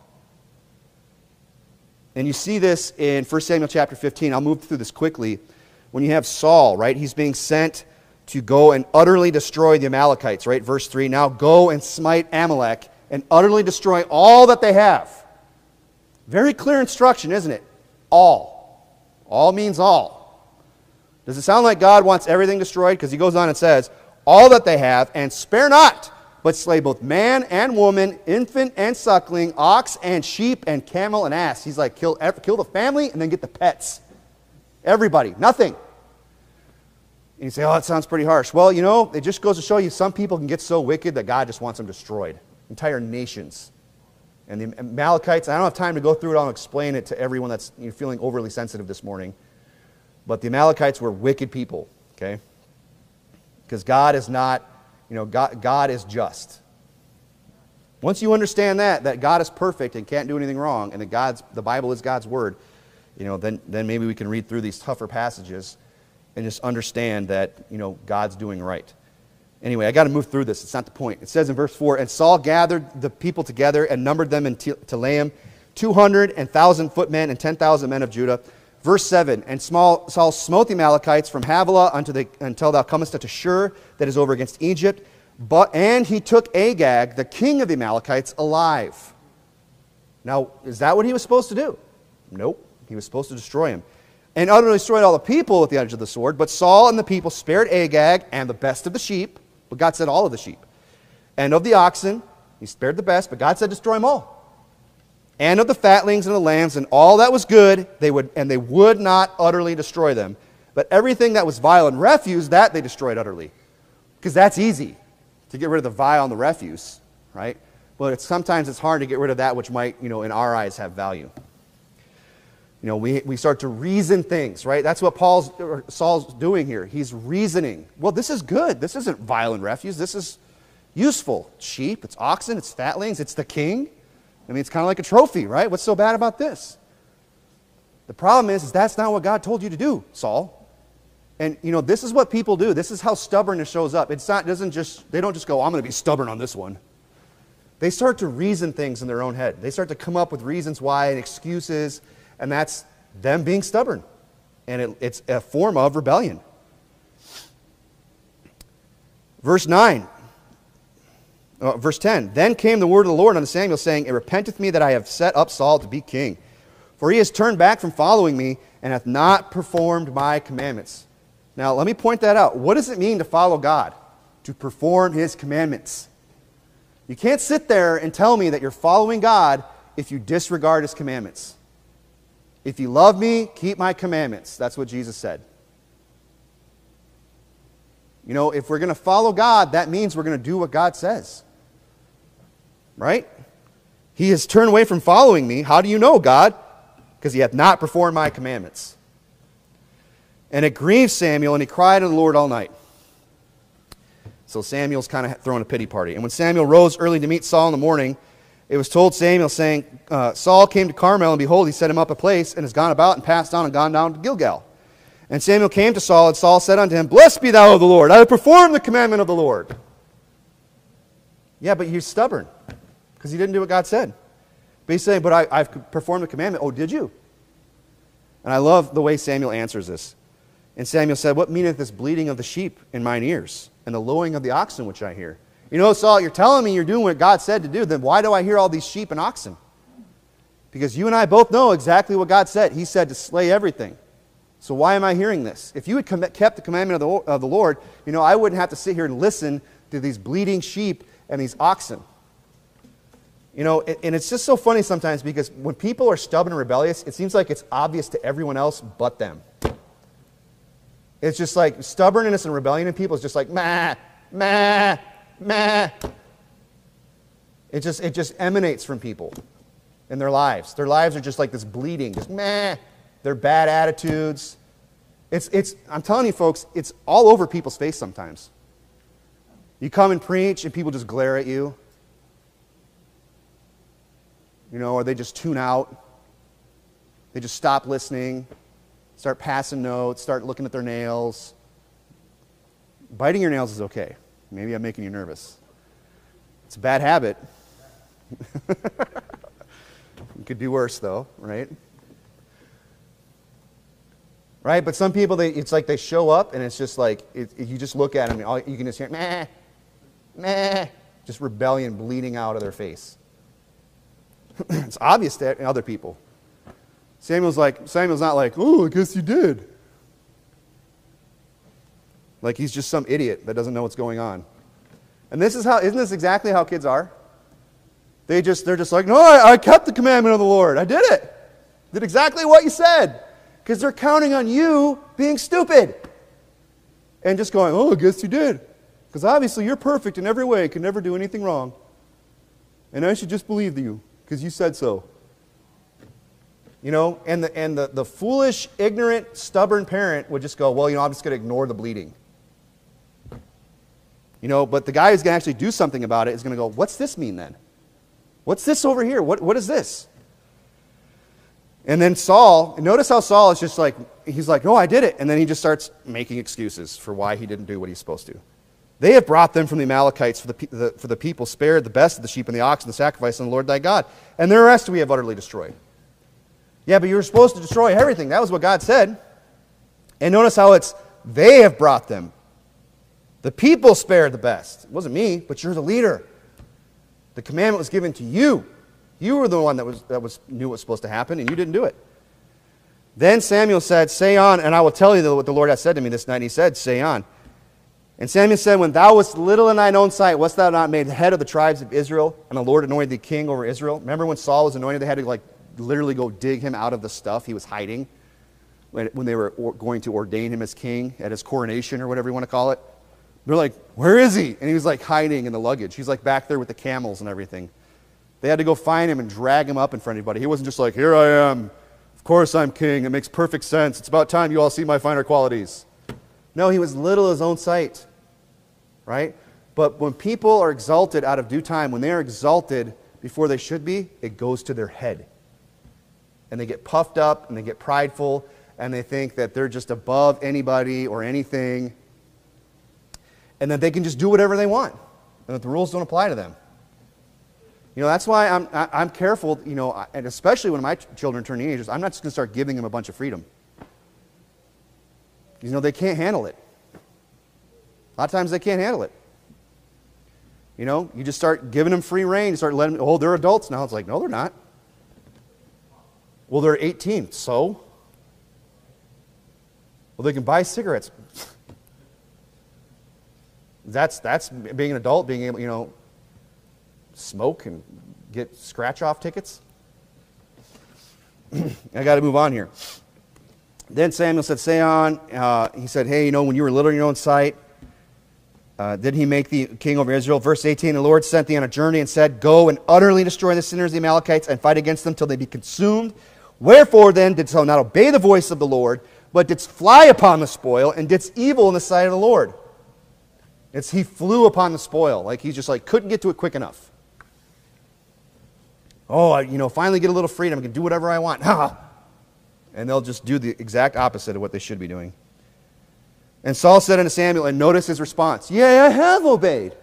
And you see this in 1 Samuel chapter 15. I'll move through this quickly. When you have Saul, right, he's being sent to go and utterly destroy the Amalekites, right? Verse 3, now go and smite Amalek and utterly destroy all that they have. Very clear instruction, isn't it? All. All means all. Does it sound like God wants everything destroyed? Because he goes on and says, all that they have, and spare not, but slay both man and woman, infant and suckling, ox and sheep and camel and ass. He's like, kill the family and then get the pets. Everybody, nothing. And you say, oh, that sounds pretty harsh. Well, it just goes to show you some people can get so wicked that God just wants them destroyed. Entire nations. And the Amalekites, I don't have time to go through it. I'll explain it to everyone that's feeling overly sensitive this morning. But the Amalekites were wicked people, okay? Because God is not, God is just. Once you understand that God is perfect and can't do anything wrong, and that the Bible is God's Word, then maybe we can read through these tougher passages and just understand that, God's doing right. Anyway, I got to move through this. It's not the point. It says in verse 4, and Saul gathered the people together and numbered them in Telaim, 200,000 footmen and 10,000 men of Judah. Verse 7, and Saul smote the Amalekites from Havilah until thou comest unto Shur, that is over against Egypt. And he took Agag, the king of the Amalekites, alive. Now, is that what he was supposed to do? Nope. He was supposed to destroy him. And utterly destroyed all the people with the edge of the sword. But Saul and the people spared Agag and the best of the sheep. But God said all of the sheep. And of the oxen, he spared the best, but God said destroy them all. And of the fatlings and the lambs and all that was good, they would not utterly destroy them. But everything that was vile and refuse, that they destroyed utterly. Because that's easy, to get rid of the vile and the refuse, right? But sometimes it's hard to get rid of that which might, in our eyes have value. We start to reason things, right? That's what Saul's doing here. He's reasoning. Well, this is good. This isn't vile and refuse. This is useful. Sheep, it's oxen, it's fatlings, it's the king. It's kind of like a trophy, right? What's so bad about this? The problem is that's not what God told you to do, Saul. And, this is what people do. This is how stubbornness shows up. They don't just go, I'm going to be stubborn on this one. They start to reason things in their own head. They start to come up with reasons why and excuses, and that's them being stubborn. And it's a form of rebellion. Verse 10, then came the word of the Lord unto Samuel, saying, it repenteth me that I have set up Saul to be king. For he has turned back from following me, and hath not performed my commandments. Now, let me point that out. What does it mean to follow God? To perform his commandments. You can't sit there and tell me that you're following God if you disregard his commandments. If you love me, keep my commandments. That's what Jesus said. If we're going to follow God, that means we're going to do what God says. Right? He has turned away from following me. How do you know, God? Because he hath not performed my commandments. And it grieved Samuel, and he cried unto the Lord all night. So Samuel's kind of throwing a pity party. And when Samuel rose early to meet Saul in the morning, it was told Samuel, saying, Saul came to Carmel, and behold, he set him up a place, and has gone about and passed on and gone down to Gilgal. And Samuel came to Saul, and Saul said unto him, Blessed be thou of the Lord. I have performed the commandment of the Lord. Yeah, but he's stubborn, because he didn't do what God said. But he's saying, but I've performed the commandment. Oh, did you? And I love the way Samuel answers this. And Samuel said, What meaneth this bleating of the sheep in mine ears, and the lowing of the oxen which I hear? Saul, you're telling me you're doing what God said to do. Then why do I hear all these sheep and oxen? Because you and I both know exactly what God said. He said to slay everything. So why am I hearing this? If you had kept the commandment of the Lord, I wouldn't have to sit here and listen these bleating sheep and these oxen. You know, and it's just so funny sometimes because when people are stubborn and rebellious, it seems like it's obvious to everyone else but them. It's just like stubbornness and rebellion in people is just like, meh, meh, meh. It just emanates from people in their lives. Their lives are just like this bleeding, just meh. Their bad attitudes. I'm telling you folks, it's all over people's face sometimes. You come and preach and people just glare at you. You know, or they just tune out. They just stop listening, start passing notes, start looking at their nails. Biting your nails is okay. Maybe I'm making you nervous. It's a bad habit. You could do worse though, right? Right? But some people, it's like they show up and it's just like, you just look at them and all, you can just hear, meh, meh, just rebellion bleeding out of their face. It's obvious to other people. Samuel's not like, oh, I guess you did. Like he's just some idiot that doesn't know what's going on. And isn't this exactly how kids are? They're just like, no, I kept the commandment of the Lord. I did it. Did exactly what you said. Because they're counting on you being stupid. And just going, oh, I guess you did. Because obviously you're perfect in every way, can never do anything wrong. And I should just believe you, because you said so. You know, and the foolish, ignorant, stubborn parent would just go, well, you know, I'm just going to ignore the bleeding. You know, but the guy who's going to actually do something about it is going to go, what's this mean then? What's this over here? What is this? And then Saul, notice how Saul is just like, he's like, no, I did it. And then he just starts making excuses for why he didn't do what he's supposed to. They have brought them from the Amalekites for the people, spared the best of the sheep and the oxen, the sacrifice on the Lord thy God. And the rest we have utterly destroyed. Yeah, but you were supposed to destroy everything. That was what God said. And notice how they have brought them. The people spared the best. It wasn't me, but you're the leader. The commandment was given to you. You were the one that knew what was supposed to happen, and you didn't do it. Then Samuel said, say on, and I will tell you what the Lord has said to me this night. And he said, say on. And Samuel said, when thou wast little in thine own sight, wast thou not made the head of the tribes of Israel, and the Lord anointed thee king over Israel? Remember when Saul was anointed, they had to literally go dig him out of the stuff he was hiding when they were going to ordain him as king at his coronation or whatever you want to call it. They're like, where is he? And he was like hiding in the luggage. He's like back there with the camels and everything. They had to go find him and drag him up in front of everybody. He wasn't just like, here I am. Of course I'm king. It makes perfect sense. It's about time you all see my finer qualities. No, he was little in his own sight. Right? But when people are exalted out of due time, when they are exalted before they should be, it goes to their head. And they get puffed up and they get prideful and they think that they're just above anybody or anything. And that they can just do whatever they want. And that the rules don't apply to them. You know, that's why I'm careful, you know, and especially when my children turn teenagers, I'm not just going to start giving them a bunch of freedom. You know, they can't handle it. A lot of times they can't handle it. You know, you just start giving them free rein, you start letting them, oh, they're adults now. It's like, no, they're not. Well, they're 18, so? Well, they can buy cigarettes. That's being an adult, being able, you know, smoke and get scratch-off tickets. I got to move on here. Then Samuel said, say on. He said, hey, you know, when you were little in your own sight, did he make thee king over Israel? Verse 18, the Lord sent thee on a journey and said, go and utterly destroy the sinners of the Amalekites and fight against them till they be consumed. Wherefore then didst thou not obey the voice of the Lord, but didst fly upon the spoil and didst evil in the sight of the Lord? He flew upon the spoil. Like he's just like, couldn't get to it quick enough. Oh, you know, finally get a little freedom. I can do whatever I want. And they'll just do the exact opposite of what they should be doing. And Saul said unto Samuel, and notice his response, yea, I have obeyed.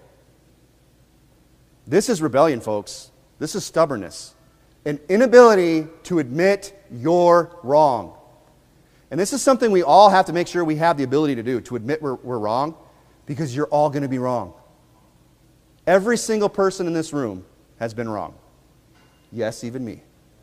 This is rebellion, folks. This is stubbornness. An inability to admit you're wrong. And this is something we all have to make sure we have the ability to do, to admit we're wrong, because you're all going to be wrong. Every single person in this room has been wrong. Yes, even me.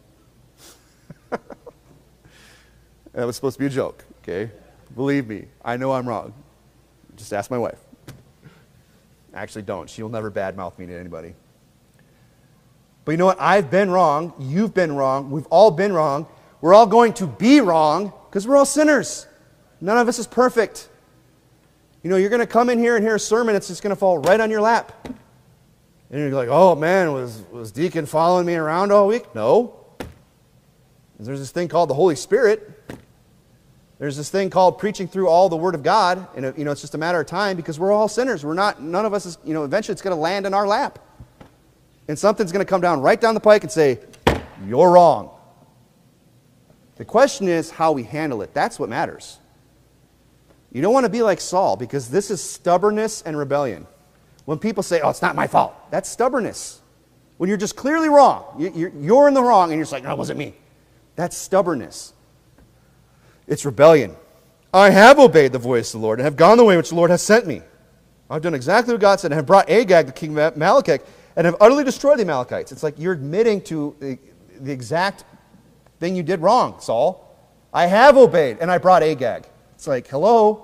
That was supposed to be a joke, okay? Believe me, I know I'm wrong. Just ask my wife. Actually, don't. She'll never badmouth me to anybody. But you know what? I've been wrong. You've been wrong. We've all been wrong. We're all going to be wrong because we're all sinners. None of us is perfect. You know, you're going to come in here and hear a sermon, it's just going to fall right on your lap. And you're like, oh man, was Deacon following me around all week? No. There's this thing called the Holy Spirit. There's this thing called preaching through all the Word of God. And you know, it's just a matter of time because we're all sinners. None of us is, you know, eventually it's going to land in our lap. And something's going to come down right down the pike and say, you're wrong. The question is how we handle it. That's what matters. You don't want to be like Saul because this is stubbornness and rebellion. When people say, oh, it's not my fault, that's stubbornness. When you're just clearly wrong, you're in the wrong and you're just like, no, it wasn't me. That's stubbornness. It's rebellion. I have obeyed the voice of the Lord and have gone the way which the Lord has sent me. I've done exactly what God said and have brought Agag, the king of Amalek, and have utterly destroyed the Amalekites. It's like you're admitting to the exact thing you did wrong, Saul. I have obeyed and I brought Agag. It's like, hello?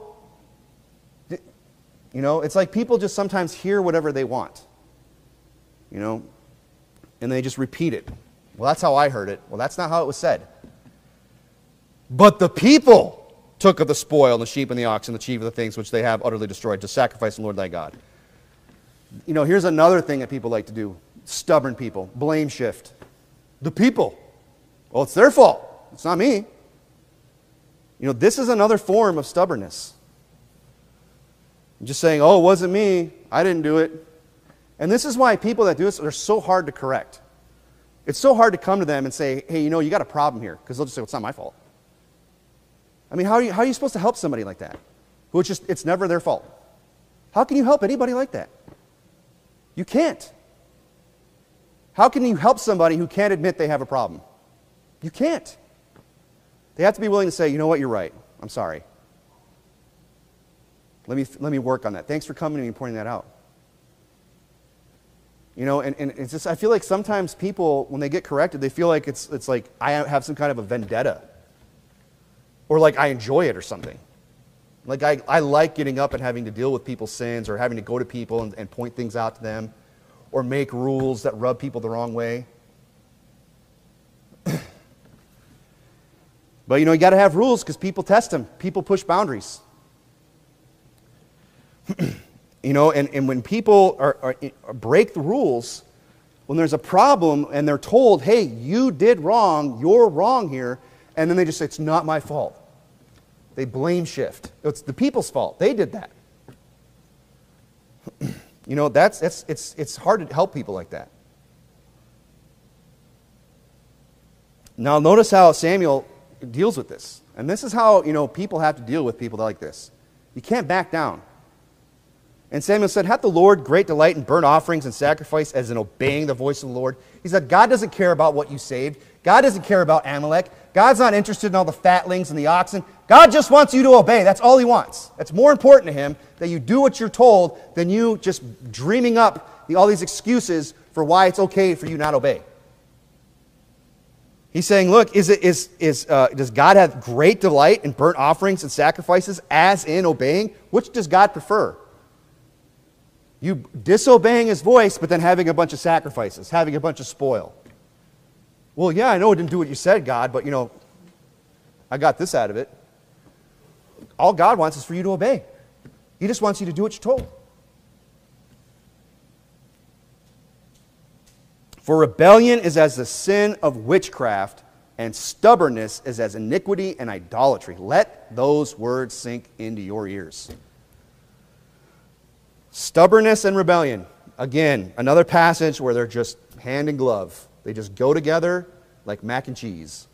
You know, it's like people just sometimes hear whatever they want. You know, and they just repeat it. Well, that's how I heard it. Well, that's not how it was said. But the people took of the spoil, and the sheep and the ox, and the chief of the things which they have utterly destroyed, to sacrifice the Lord thy God. You know, here's another thing that people like to do. Stubborn people. Blame shift. The people. Well, it's their fault. It's not me. You know, this is another form of stubbornness. Just saying, oh, it wasn't me. I didn't do it. And this is why people that do this are so hard to correct. It's so hard to come to them and say, hey, you know, you got a problem here. Because they'll just say, well, it's not my fault. I mean, how are you supposed to help somebody like that? Who it's never their fault. How can you help anybody like that? You can't. How can you help somebody who can't admit they have a problem? You can't. They have to be willing to say, you know what, you're right. I'm sorry. Let me work on that. Thanks for coming to me and pointing that out. You know, and it's just, I feel like sometimes people, when they get corrected, they feel like it's like I have some kind of a vendetta. Or like I enjoy it or something. Like I like getting up and having to deal with people's sins or having to go to people and point things out to them or make rules that rub people the wrong way. But you know, you got to have rules because people test them. People push boundaries. You know, and when people break the rules, when there's a problem and they're told, hey, you did wrong, you're wrong here, and then they just say, it's not my fault. They blame shift. It's the people's fault. They did that. You know, it's hard to help people like that. Now notice how Samuel deals with this. And this is how, you know, people have to deal with people like this. You can't back down. And Samuel said, hath the Lord great delight in burnt offerings and sacrifice as in obeying the voice of the Lord? He said, God doesn't care about what you saved. God doesn't care about Amalek. God's not interested in all the fatlings and the oxen. God just wants you to obey. That's all he wants. That's more important to him that you do what you're told than you just dreaming up all these excuses for why it's okay for you not to obey. He's saying, look, does God have great delight in burnt offerings and sacrifices as in obeying? Which does God prefer? You disobeying his voice, but then having a bunch of sacrifices, having a bunch of spoil. Well, yeah, I know it didn't do what you said, God, but, you know, I got this out of it. All God wants is for you to obey. He just wants you to do what you're told. For rebellion is as the sin of witchcraft, and stubbornness is as iniquity and idolatry. Let those words sink into your ears. Stubbornness and rebellion. Again, another passage where they're just hand in glove. They just go together like mac and cheese.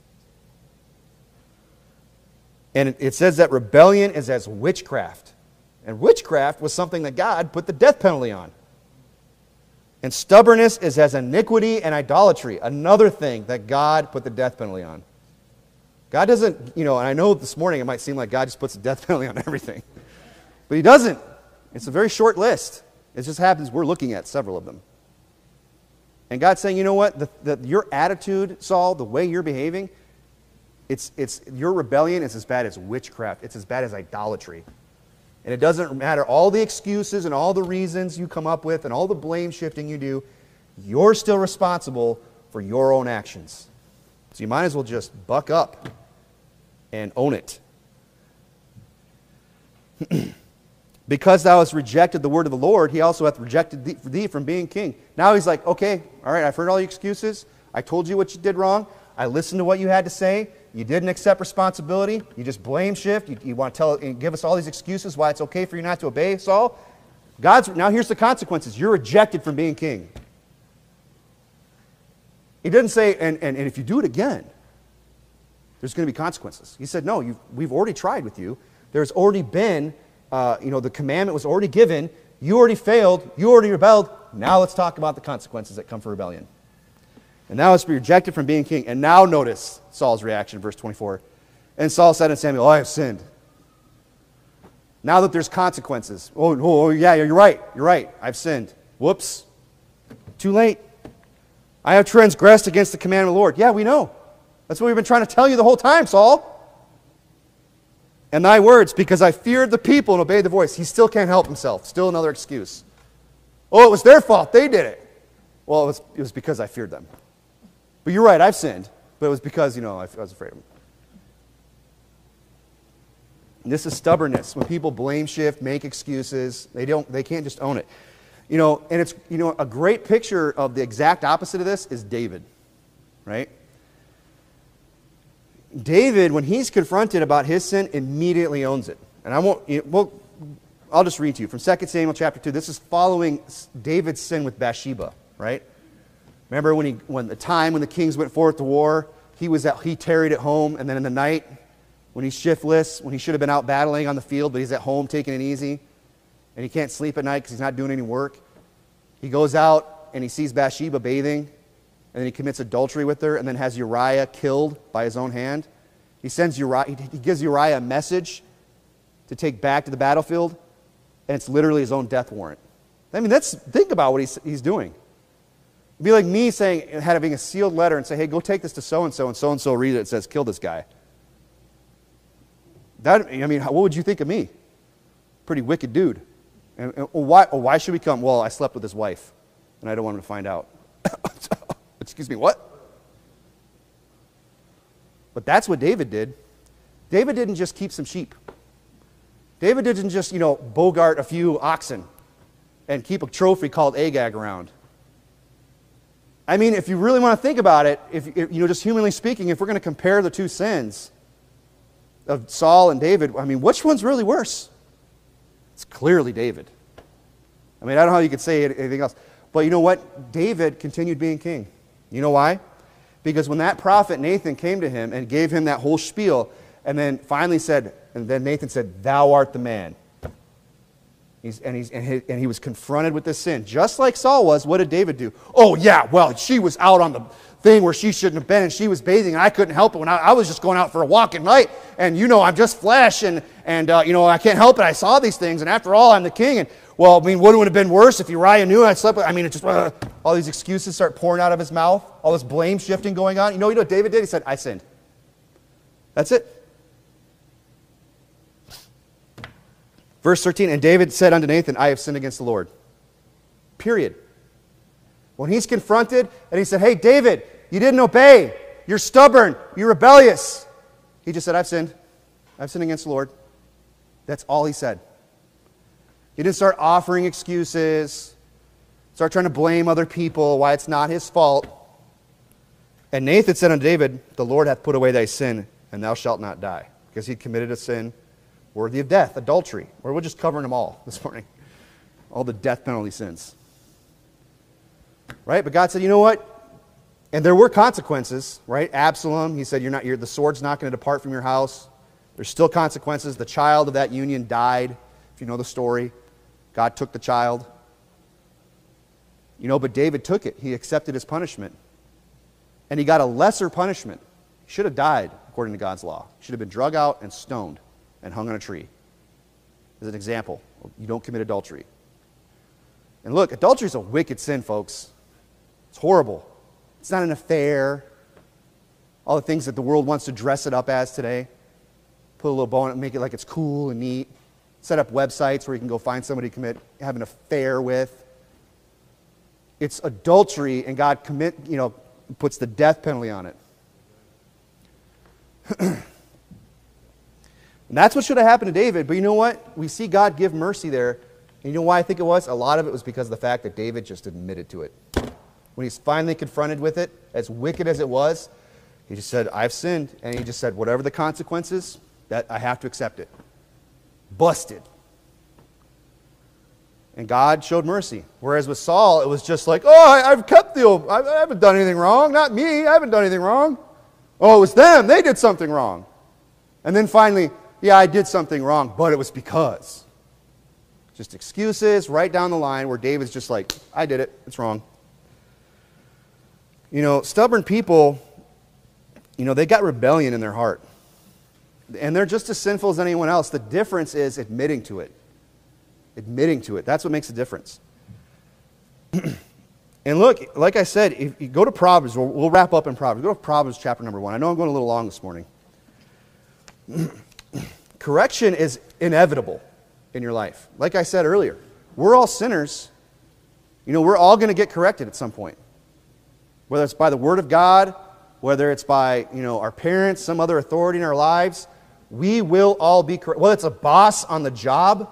And it says that rebellion is as witchcraft. And witchcraft was something that God put the death penalty on. And stubbornness is as iniquity and idolatry. Another thing that God put the death penalty on. God doesn't, you know, and I know this morning it might seem like God just puts the death penalty on everything. But he doesn't. It's a very short list. It just happens we're looking at several of them. And God's saying, you know what? Your attitude, Saul, the way you're behaving, your rebellion is as bad as witchcraft. It's as bad as idolatry. And it doesn't matter all the excuses and all the reasons you come up with and all the blame shifting you do, you're still responsible for your own actions. So you might as well just buck up and own it. Because thou hast rejected the word of the Lord, he also hath rejected thee from being king. Now he's like, okay, all right, I've heard all your excuses. I told you what you did wrong. I listened to what you had to say. You didn't accept responsibility. You just blame shift. You want to tell and give us all these excuses why it's okay for you not to obey Saul. Now here's the consequences. You're rejected from being king. He didn't say, and if you do it again, there's going to be consequences. He said, no, we've already tried with you. There's already been, the commandment was already given. You already failed. You already rebelled. Now let's talk about the consequences that come for rebellion. And now it's to be rejected from being king. And now notice Saul's reaction, verse 24. And Saul said unto Samuel, I have sinned. Now that there's consequences. Oh, yeah, you're right. I've sinned. Whoops. Too late. I have transgressed against the commandment of the Lord. Yeah, we know. That's what we've been trying to tell you the whole time, Saul. And thy words, because I feared the people and obeyed the voice. He still can't help himself. Still another excuse. Oh, it was their fault. They did it. Well, it was because I feared them. But you're right, I've sinned. But it was because, I was afraid of them. And this is stubbornness. When people blame shift, make excuses, they can't just own it. And it's, a great picture of the exact opposite of this is David, right? David, when he's confronted about his sin, immediately owns it. And I'll just read to you from 2 Samuel chapter 2. This is following David's sin with Bathsheba, right? Remember when the kings went forth to war, he tarried at home, and then in the night, when he's shiftless, when he should have been out battling on the field, but he's at home taking it easy, and he can't sleep at night because he's not doing any work, he goes out and he sees Bathsheba bathing, and then he commits adultery with her, and then has Uriah killed by his own hand. He gives Uriah a message to take back to the battlefield, and it's literally his own death warrant. I mean, think about what he's doing. It'd be like me having a sealed letter and say, hey, go take this to so-and-so, and so-and-so read it. It says, kill this guy. What would you think of me? Pretty wicked dude. And why should we come? Well, I slept with his wife, and I don't want him to find out. Excuse me, what? But that's what David did. David didn't just keep some sheep. David didn't just, bogart a few oxen and keep a trophy called Agag around. I mean, if you really want to think about it, if just humanly speaking, if we're going to compare the two sins of Saul and David, which one's really worse? It's clearly David. I don't know how you could say anything else. But you know what? David continued being king. You know why? Because when that prophet Nathan came to him and gave him that whole spiel, and then finally said, and then Nathan said, thou art the man. And he was confronted with this sin. Just like Saul was, what did David do? Oh yeah, well, she was out on the thing where she shouldn't have been, and she was bathing, and I couldn't help it when I was just going out for a walk at night, and I'm just flesh, and I can't help it. I saw these things, and after all, I'm the king, and what would have been worse if Uriah knew I slept with, it just, all these excuses start pouring out of his mouth, all this blame shifting going on. You know what David did? He said, I sinned. That's it. Verse 13, and David said unto Nathan, I have sinned against the Lord. Period. When he's confronted, and he said, hey, David, you didn't obey. You're stubborn. You're rebellious. He just said, I've sinned. I've sinned against the Lord. That's all he said. He didn't start offering excuses, start trying to blame other people, why it's not his fault. And Nathan said unto David, the Lord hath put away thy sin, and thou shalt not die. Because he committed a sin worthy of death, adultery. Or we're just covering them all this morning. All the death penalty sins. Right? But God said, you know what? And there were consequences, right? Absalom, he said, the sword's not going to depart from your house. There's still consequences. The child of that union died, if you know the story. God took the child. But David took it. He accepted his punishment. And he got a lesser punishment. He should have died, according to God's law. He should have been drug out and stoned and hung on a tree. As an example, you don't commit adultery. And look, adultery is a wicked sin, folks. It's horrible. It's not an affair. All the things that the world wants to dress it up as today. Put a little bow on it and make it like it's cool and neat. set up websites where you can go find somebody to have an affair with. It's adultery, and God puts the death penalty on it. And that's what should have happened to David. But you know what? We see God give mercy there. And you know why I think it was? A lot of it was because of the fact that David just admitted to it. When he's finally confronted with it, as wicked as it was, he just said, I've sinned. And he just said, whatever the consequences, that I have to accept it. Busted. And God showed mercy. Whereas with Saul, it was just like, I've kept I haven't done anything wrong. Not me. I haven't done anything wrong. Oh, it was them. They did something wrong. And then finally, yeah, I did something wrong, but it was because. Just excuses right down the line where David's just like, I did it. It's wrong. Stubborn people, they got rebellion in their heart. And they're just as sinful as anyone else. The difference is admitting to it. Admitting to it. That's what makes a difference. And look, like I said, if you go to Proverbs, we'll wrap up in Proverbs. Go to Proverbs chapter number 1. I know I'm going a little long this morning. Correction is inevitable in your life. Like I said earlier, we're all sinners. We're all going to get corrected at some point. Whether it's by the Word of God, whether it's by, our parents, some other authority in our lives, we will all be corrected. Whether it's a boss on the job.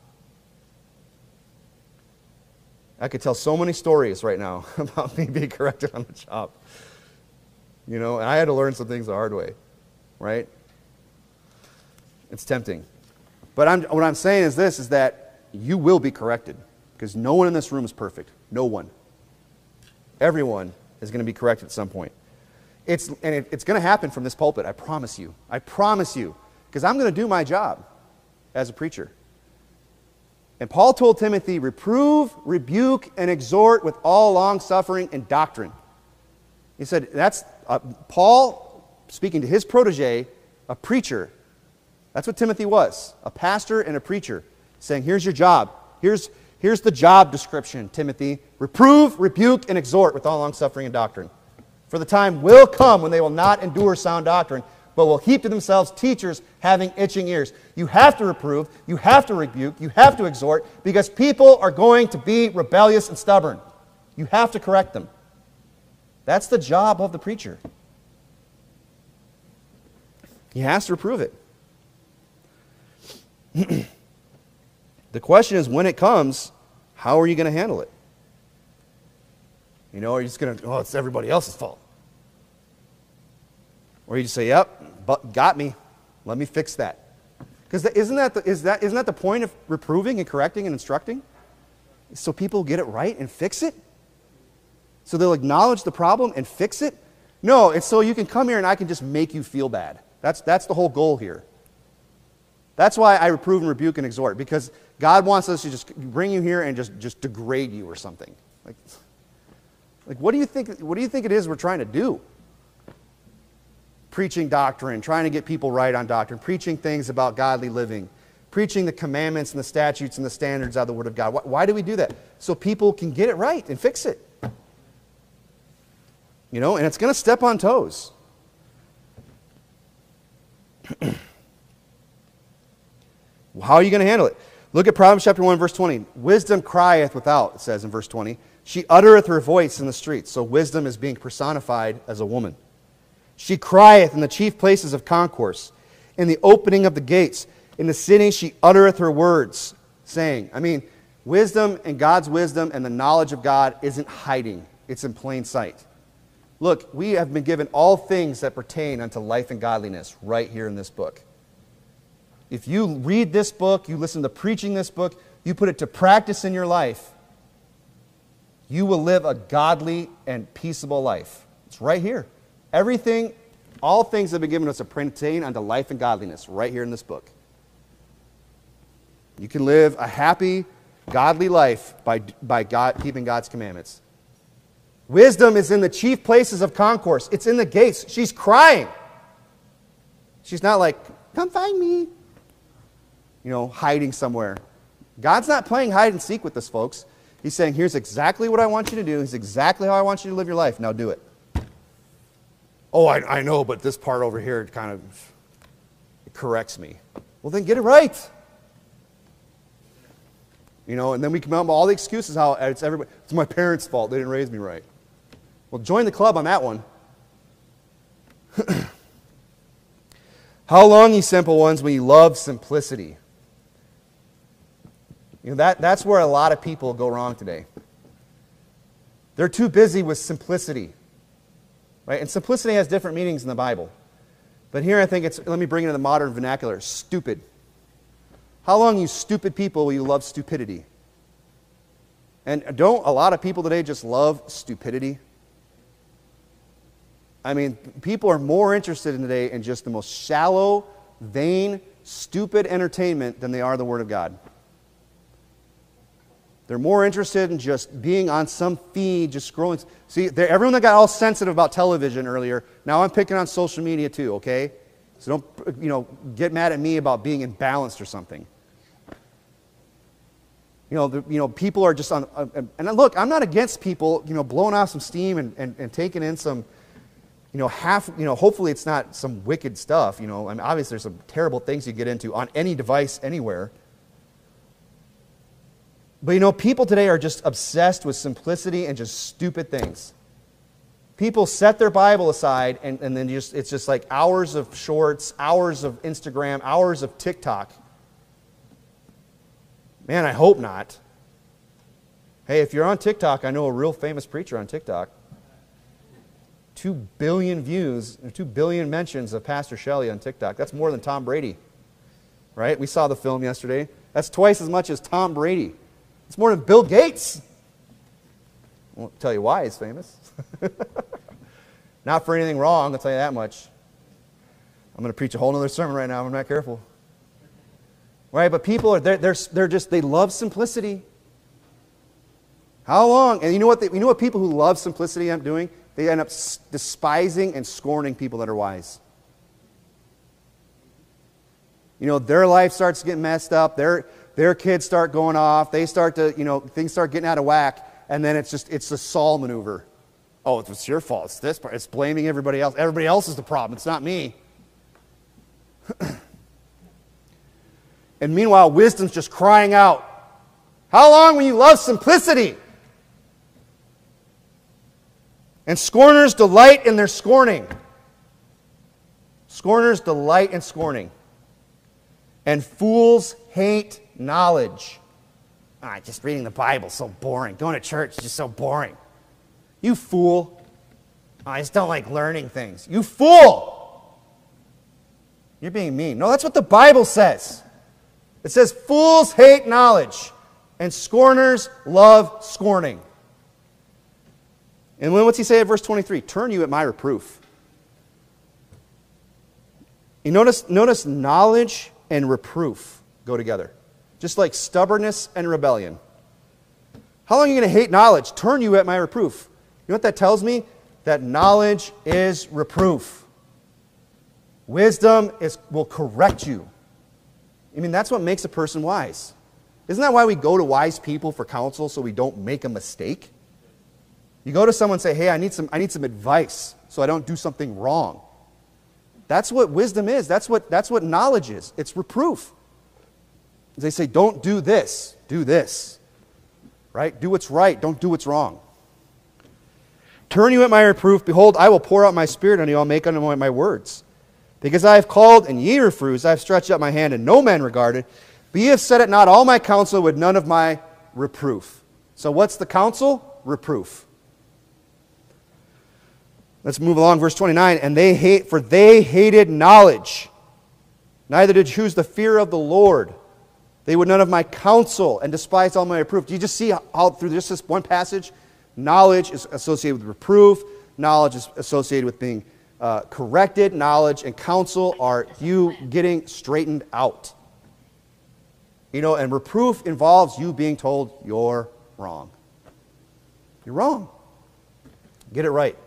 I could tell so many stories right now about me being corrected on the job. And I had to learn some things the hard way, right? It's tempting. But what I'm saying is this, is that you will be corrected. Because no one in this room is perfect. No one. Everyone is going to be corrected at some point. It's going to happen from this pulpit, I promise you. I promise you. Because I'm going to do my job as a preacher. And Paul told Timothy, reprove, rebuke, and exhort with all long-suffering and doctrine. He said, that's Paul speaking to his protege, a preacher. That's what Timothy was, a pastor and a preacher, saying, here's your job. Here's the job description, Timothy. Reprove, rebuke, and exhort with all long-suffering and doctrine. For the time will come when they will not endure sound doctrine, but will heap to themselves teachers having itching ears. You have to reprove, you have to rebuke, you have to exhort, because people are going to be rebellious and stubborn. You have to correct them. That's the job of the preacher. He has to reprove it. The question is, when it comes, how are you going to handle it? Are you just going to, it's everybody else's fault? Or you just say, yep, but got me. Let me fix that. Because isn't that the point of reproving and correcting and instructing? So people get it right and fix it? So they'll acknowledge the problem and fix it? No, it's so you can come here and I can just make you feel bad. That's the whole goal here. That's why I reprove and rebuke and exhort, because God wants us to just bring you here and just degrade you or something. Like what do you think it is we're trying to do? Preaching doctrine, trying to get people right on doctrine, preaching things about godly living, preaching the commandments and the statutes and the standards of the Word of God. Why do we do that? So people can get it right and fix it. And it's going to step on toes. How are you going to handle it? Look at Proverbs chapter 1, verse 20. Wisdom crieth without, it says in verse 20. She uttereth her voice in the streets. So wisdom is being personified as a woman. She crieth in the chief places of concourse, in the opening of the gates. In the city she uttereth her words, saying. Wisdom and God's wisdom and the knowledge of God isn't hiding. It's in plain sight. Look, we have been given all things that pertain unto life and godliness right here in this book. If you read this book, you listen to preaching this book, you put it to practice in your life, you will live a godly and peaceable life. It's right here. Everything, all things that have been given us to pertain unto life and godliness right here in this book. You can live a happy, godly life by God, keeping God's commandments. Wisdom is in the chief places of concourse. It's in the gates. She's crying. She's not like, come find me. Hiding somewhere. God's not playing hide and seek with this, folks. He's saying, here's exactly what I want you to do. Here's exactly how I want you to live your life. Now do it. Oh, I know, but this part over here kind of corrects me. Well, then get it right. You know, and then we come out with all the excuses how it's my parents' fault. They didn't raise me right. Well, join the club on that one. How long, ye simple ones, will ye love simplicity? You know, that's where a lot of people go wrong today. They're too busy with simplicity. Right? And simplicity has different meanings in the Bible. But here I think let me bring it into the modern vernacular, stupid. How long, you stupid people, will you love stupidity? And don't a lot of people today just love stupidity? I mean, people are more interested in today in just the most shallow, vain, stupid entertainment than they are the Word of God. They're more interested in just being on some feed, just scrolling. See, everyone that got all sensitive about television earlier, now I'm picking on social media too, okay? So don't, get mad at me about being imbalanced or something. People are just on, and look, I'm not against people, blowing off some steam and taking in some, hopefully it's not some wicked stuff, I mean, obviously there's some terrible things you get into on any device anywhere. But people today are just obsessed with simplicity and just stupid things. People set their Bible aside and then it's just like hours of shorts, hours of Instagram, hours of TikTok. Man, I hope not. Hey, if you're on TikTok, I know a real famous preacher on TikTok. 2 billion views, 2 billion mentions of Pastor Shelley on TikTok. That's more than Tom Brady, right? We saw the film yesterday. That's twice as much as Tom Brady. It's more than Bill Gates. I won't tell you why he's famous. Not for anything wrong, I'll tell you that much. I'm going to preach a whole other sermon right now if I'm not careful. Right, but people are they love simplicity. How long? And you know what people who love simplicity end up doing? They end up despising and scorning people that are wise. Their life starts getting messed up. Their kids start going off. They start to, things start getting out of whack. And then it's the Saul maneuver. Oh, it's your fault. It's this part. It's blaming everybody else. Everybody else is the problem. It's not me. And meanwhile, wisdom's just crying out, how long will you love simplicity? And scorners delight in their scorning. Scorners delight in scorning. And fools hate knowledge. Just reading the Bible, so boring. Going to church is just so boring. You fool. I just don't like learning things. You fool! You're being mean. No, that's what the Bible says. It says, fools hate knowledge, and scorners love scorning. And what's he say at verse 23? Turn you at my reproof. You notice knowledge and reproof go together. Just like stubbornness and rebellion. How long are you going to hate knowledge? Turn you at my reproof. You know what that tells me? That knowledge is reproof. Wisdom will correct you. I mean, that's what makes a person wise. Isn't that why we go to wise people for counsel, so we don't make a mistake? You go to someone and say, hey, I need some advice so I don't do something wrong. That's what wisdom is. That's what knowledge is. It's reproof. They say, don't do this, do this. Right? Do what's right, don't do what's wrong. Turn you at my reproof. Behold, I will pour out my spirit on you. I'll make unto my words. Because I have called, and ye refused. I have stretched out my hand, and no man regarded. But ye have set at naught all my counsel with none of my reproof. So what's the counsel? Reproof. Let's move along, verse 29. And they hated knowledge, neither did choose the fear of the Lord. They would none of my counsel, and despised all my reproof. Do you just see how through just this one passage, knowledge is associated with reproof, knowledge is associated with being corrected, knowledge and counsel are you getting straightened out. And reproof involves you being told you're wrong. You're wrong. Get it right.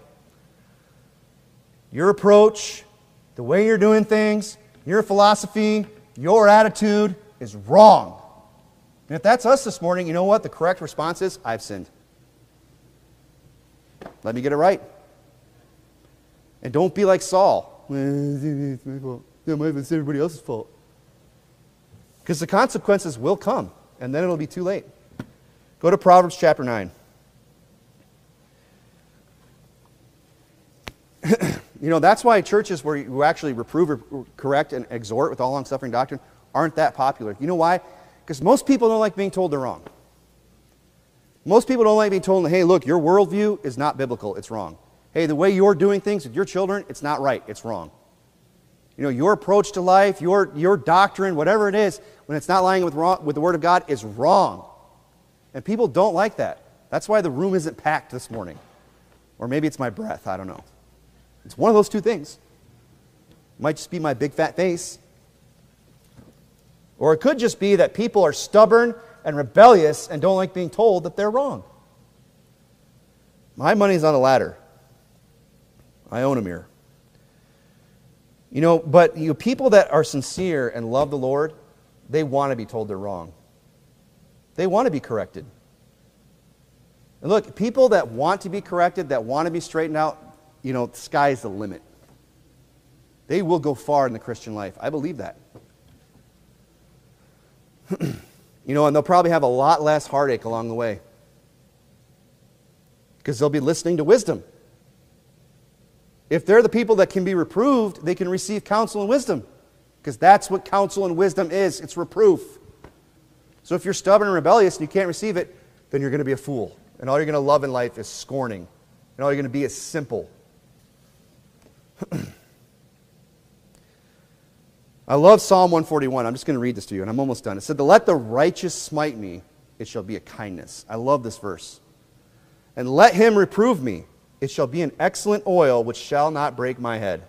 Your approach, the way you're doing things, your philosophy, your attitude is wrong. And if that's us this morning, you know what? The correct response is, I've sinned. Let me get it right. And don't be like Saul. It's my fault. It's everybody else's fault. Because the consequences will come. and then it'll be too late. Go to Proverbs chapter 9. That's why churches where you actually reprove or correct and exhort with all long-suffering doctrine aren't that popular. You know why? Because most people don't like being told they're wrong. Most people don't like being told, hey, look, your worldview is not biblical. It's wrong. Hey, the way you're doing things with your children, it's not right. It's wrong. Your approach to life, your doctrine, whatever it is, when it's not lying with the Word of God, is wrong. And people don't like that. That's why the room isn't packed this morning. Or maybe it's my breath. I don't know. It's one of those two things. It might just be my big fat face. Or it could just be that people are stubborn and rebellious and don't like being told that they're wrong. My money's on the ladder. I own a mirror. But people that are sincere and love the Lord, they want to be told they're wrong. They want to be corrected. And look, people that want to be corrected, that want to be straightened out, the sky's the limit. They will go far in the Christian life. I believe that. And they'll probably have a lot less heartache along the way. Because they'll be listening to wisdom. If they're the people that can be reproved, they can receive counsel and wisdom. Because that's what counsel and wisdom is. It's reproof. So if you're stubborn and rebellious and you can't receive it, then you're going to be a fool. And all you're going to love in life is scorning. And all you're going to be is simple. I love Psalm 141. I'm just going to read this to you, and I'm almost done. It said, let the righteous smite me, it shall be a kindness. I love this verse. And let him reprove me, it shall be an excellent oil which shall not break my head.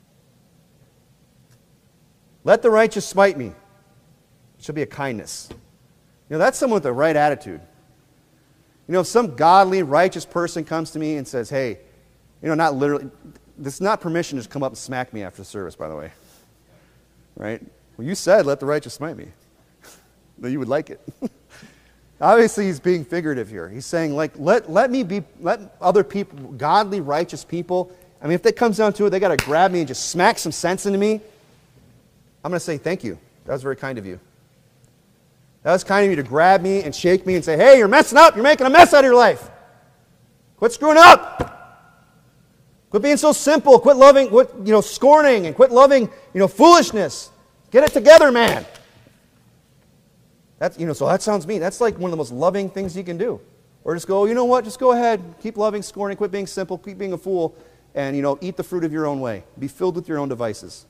Let the righteous smite me, it shall be a kindness. That's someone with the right attitude. If some godly, righteous person comes to me and says, hey, not literally, this is not permission to just come up and smack me after the service, by the way. Right? Well, you said, let the righteous smite me. That you would like it. Obviously, he's being figurative here. He's saying, let other people, godly, righteous people, if it comes down to it, they got to grab me and just smack some sense into me. I'm going to say, thank you. That was very kind of you. That was kind of you to grab me and shake me and say, hey, you're messing up. You're making a mess out of your life. Quit screwing up. Quit being so simple. Quit loving, scorning, and quit loving, foolishness. Get it together, man. That's, so that sounds mean. That's like one of the most loving things you can do. Or just go, you know what? Just go ahead. Keep loving, scorning. Quit being simple. Keep being a fool. And, eat the fruit of your own way. Be filled with your own devices.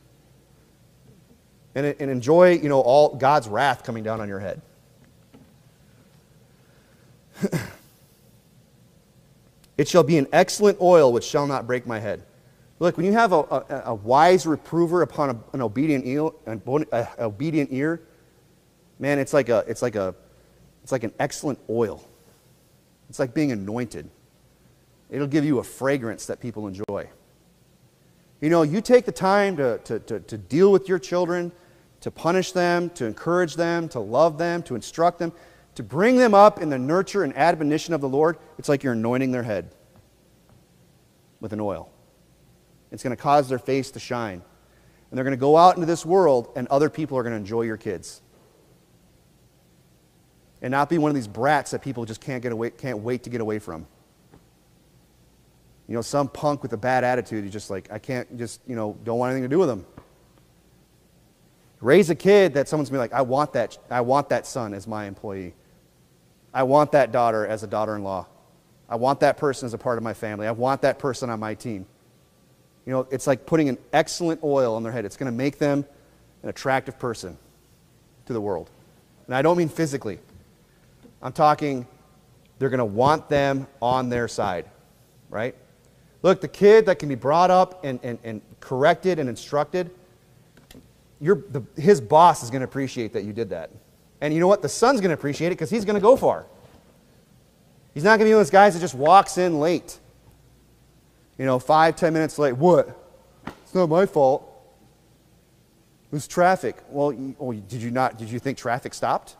And enjoy, all God's wrath coming down on your head. It shall be an excellent oil which shall not break my head. Look, when you have a wise reprover upon an obedient ear, man, it's like an excellent oil. It's like being anointed. It'll give you a fragrance that people enjoy. You take the time to deal with your children, to punish them, to encourage them, to love them, to instruct them, to bring them up in the nurture and admonition of the Lord. It's like you're anointing their head with an oil. It's going to cause their face to shine. And they're going to go out into this world, and other people are going to enjoy your kids. And not be one of these brats that people just can't wait to get away from. Some punk with a bad attitude, you're just like, I can't just, don't want anything to do with them. Raise a kid that someone's going to be like, I want that son as my employee. I want that daughter as a daughter-in-law. I want that person as a part of my family. I want that person on my team. It's like putting an excellent oil on their head. It's going to make them an attractive person to the world. And I don't mean physically. I'm talking, they're going to want them on their side, right? Look, the kid that can be brought up and corrected and instructed, his boss is going to appreciate that you did that. And you know what? The son's going to appreciate it because he's going to go far. He's not going to be one of those guys that just walks in late. 5-10 minutes late. What? It's not my fault. It was traffic. Well, did you think traffic stopped?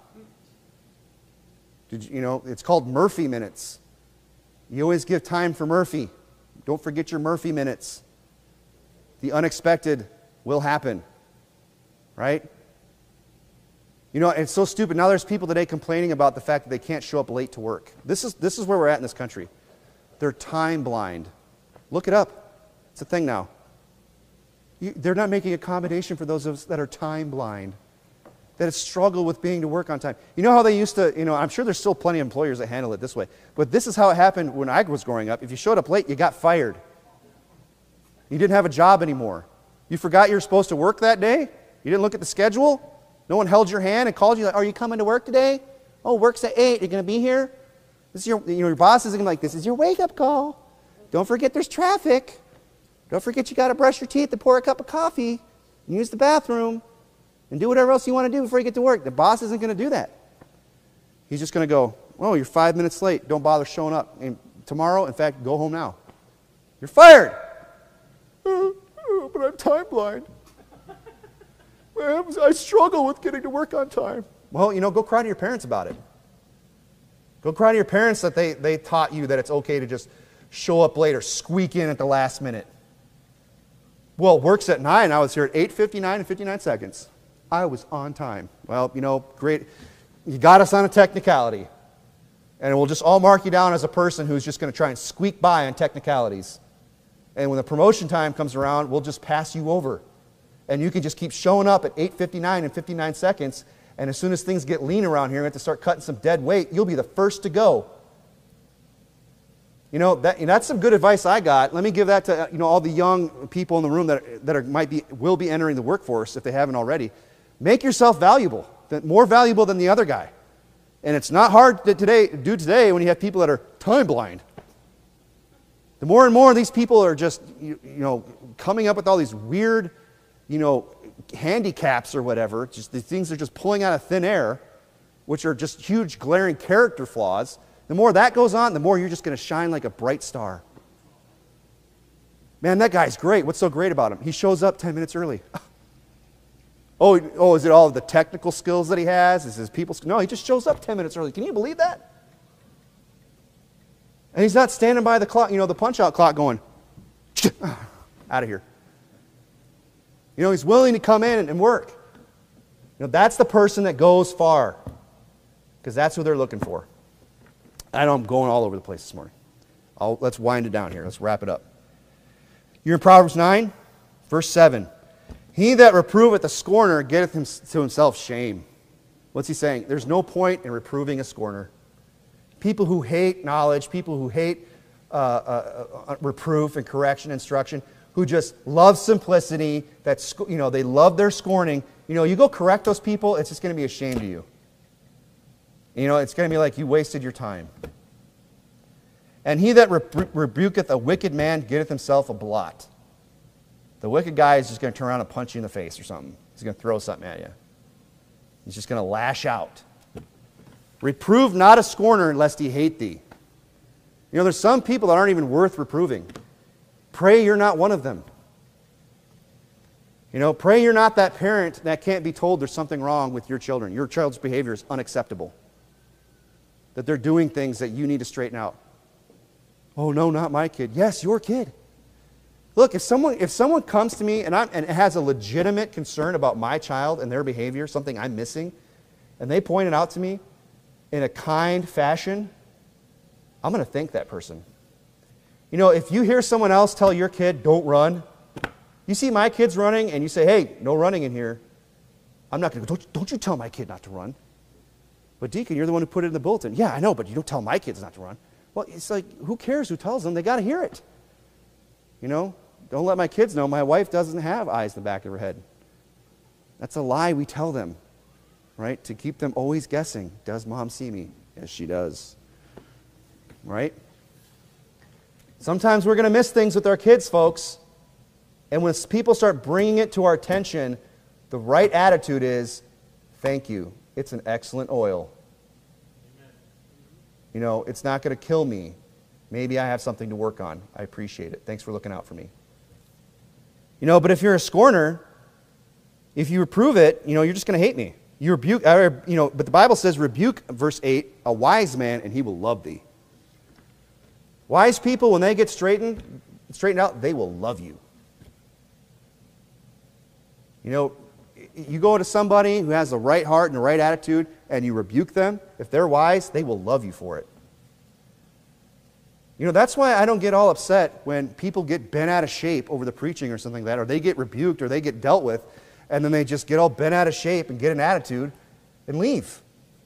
It's called Murphy minutes. You always give time for Murphy. Don't forget your Murphy minutes. The unexpected will happen. Right? You know, it's so stupid. Now there's people today complaining about the fact that they can't show up late to work. This is where we're at in this country. They're time blind. Look it up. It's a thing now. They're not making accommodation for those of us that are time blind, that have struggled with being to work on time. You know how they used to, I'm sure there's still plenty of employers that handle it this way, but this is how it happened when I was growing up. If you showed up late, you got fired. You didn't have a job anymore. You forgot you were supposed to work that day? You didn't look at the schedule? No one held your hand and called you like, are you coming to work today? Oh, work's at 8. You're going to be here? This is your boss isn't like, this is your wake-up call. Don't forget there's traffic. Don't forget you got to brush your teeth and pour a cup of coffee and use the bathroom and do whatever else you want to do before you get to work. The boss isn't going to do that. He's just going to go, oh, you're 5 minutes late. Don't bother showing up. And tomorrow, in fact, go home now. You're fired. But I'm time blind. I struggle with getting to work on time. Well, go cry to your parents about it. Go cry to your parents that they taught you that it's okay to just show up late or squeak in at the last minute. Well, work's at 9. I was here at 8:59 and 59 seconds. I was on time. Well, great. You got us on a technicality. And we'll just all mark you down as a person who's just going to try and squeak by on technicalities. And when the promotion time comes around, we'll just pass you over. And you can just keep showing up at 8:59 and 59 seconds. And as soon as things get lean around here and we have to start cutting some dead weight, you'll be the first to go. That's some good advice I got. Let me give that to all the young people in the room that will be entering the workforce if they haven't already. Make yourself valuable, more valuable than the other guy. And it's not hard to do today when you have people that are time blind. The more and more these people are just coming up with all these weird handicaps or whatever, just these things are just pulling out of thin air, which are just huge glaring character flaws. The more that goes on, the more you're just going to shine like a bright star. Man, that guy's great. What's so great about him? He shows up 10 minutes early. Oh, is it all the technical skills that he has? Is his people skills? No, he just shows up 10 minutes early. Can you believe that? And he's not standing by the clock, the punch-out clock going, out of here. He's willing to come in and work. That's the person that goes far, because that's who they're looking for. I know I'm going all over the place this morning. Let's wind it down here. Let's wrap it up. You're in Proverbs 9, verse 7. He that reproveth a scorner getteth to himself shame. What's he saying? There's no point in reproving a scorner. People who hate knowledge, people who hate reproof and correction, instruction, who just love simplicity, they love their scorning. You go correct those people, it's just going to be a shame to you. It's going to be like you wasted your time. And he that rebuketh a wicked man getteth himself a blot. The wicked guy is just going to turn around and punch you in the face or something. He's going to throw something at you. He's just going to lash out. Reprove not a scorner lest he hate thee. There's some people that aren't even worth reproving. Pray you're not one of them. Pray you're not that parent that can't be told there's something wrong with your children. Your child's behavior is unacceptable. That they're doing things that you need to straighten out. Oh, no, not my kid. Yes, your kid. Look, if someone comes to me and has a legitimate concern about my child and their behavior, something I'm missing, and they point it out to me in a kind fashion, I'm going to thank that person. If you hear someone else tell your kid, don't run, you see my kids running and you say, hey, no running in here, I'm not going to go, don't you tell my kid not to run. But Deacon, you're the one who put it in the bulletin. Yeah, I know, but you don't tell my kids not to run. Well, it's like, who cares who tells them? They got to hear it. Don't let my kids know my wife doesn't have eyes in the back of her head. That's a lie we tell them, right? To keep them always guessing. Does mom see me? Yes, she does. Right? Sometimes we're going to miss things with our kids, folks. And when people start bringing it to our attention, the right attitude is, thank you. It's an excellent oil. It's not going to kill me. Maybe I have something to work on. I appreciate it. Thanks for looking out for me. But if you're a scorner, if you reprove it, you're just going to hate me. You rebuke, but the Bible says, rebuke, verse 8, a wise man, and he will love thee. Wise people, when they get straightened out, they will love you. you go to somebody who has the right heart and the right attitude and you rebuke them, if they're wise, they will love you for it. You know, that's why I don't get all upset when people get bent out of shape over the preaching or something like that, or they get rebuked or they get dealt with, and then they just get all bent out of shape and get an attitude and leave.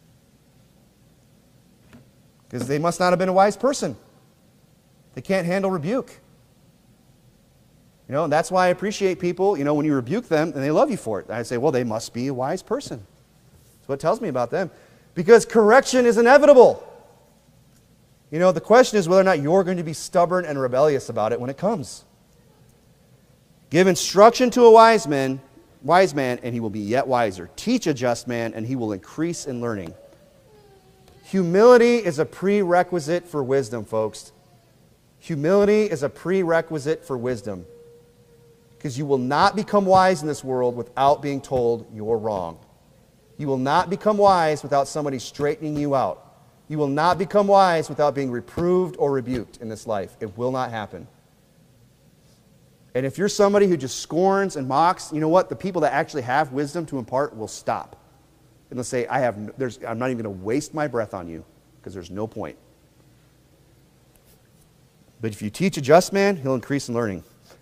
Because they must not have been a wise person. They can't handle rebuke. You know, and that's why I appreciate people, you know, when you rebuke them and they love you for it. I say, well, they must be a wise person. That's what it tells me about them. Because correction is inevitable. You know, the question is whether or not you're going to be stubborn and rebellious about it when it comes. Give instruction to a wise man, and he will be yet wiser. Teach a just man, and he will increase in learning. Humility is a prerequisite for wisdom, folks. Humility is a prerequisite for wisdom. Because you will not become wise in this world without being told you're wrong. You will not become wise without somebody straightening you out. You will not become wise without being reproved or rebuked in this life. It will not happen. And if you're somebody who just scorns and mocks, you know what? The people that actually have wisdom to impart will stop. And they'll say, I'm not even going to waste my breath on you because there's no point. But if you teach a just man, he'll increase in learning.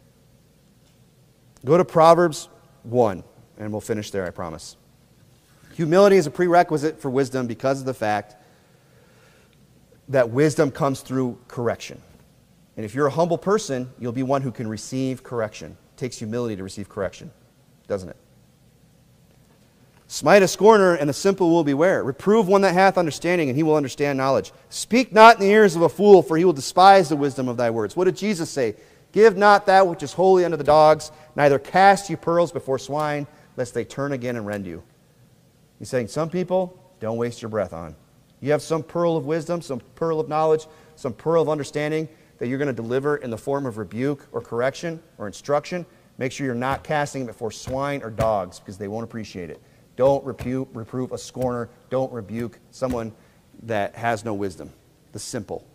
Go to Proverbs 1, and we'll finish there, I promise. Humility is a prerequisite for wisdom because of the fact that wisdom comes through correction. And if you're a humble person, you'll be one who can receive correction. It takes humility to receive correction, doesn't it? Smite a scorner, and the simple will beware. Reprove one that hath understanding, and he will understand knowledge. Speak not in the ears of a fool, for he will despise the wisdom of thy words. What did Jesus say? Give not that which is holy unto the dogs, neither cast ye pearls before swine, lest they turn again and rend you. He's saying some people, don't waste your breath on. You have some pearl of wisdom, some pearl of knowledge, some pearl of understanding that you're going to deliver in the form of rebuke or correction or instruction. Make sure you're not casting it before swine or dogs because they won't appreciate it. Don't reprove a scorner. Don't rebuke someone that has no wisdom. The simple.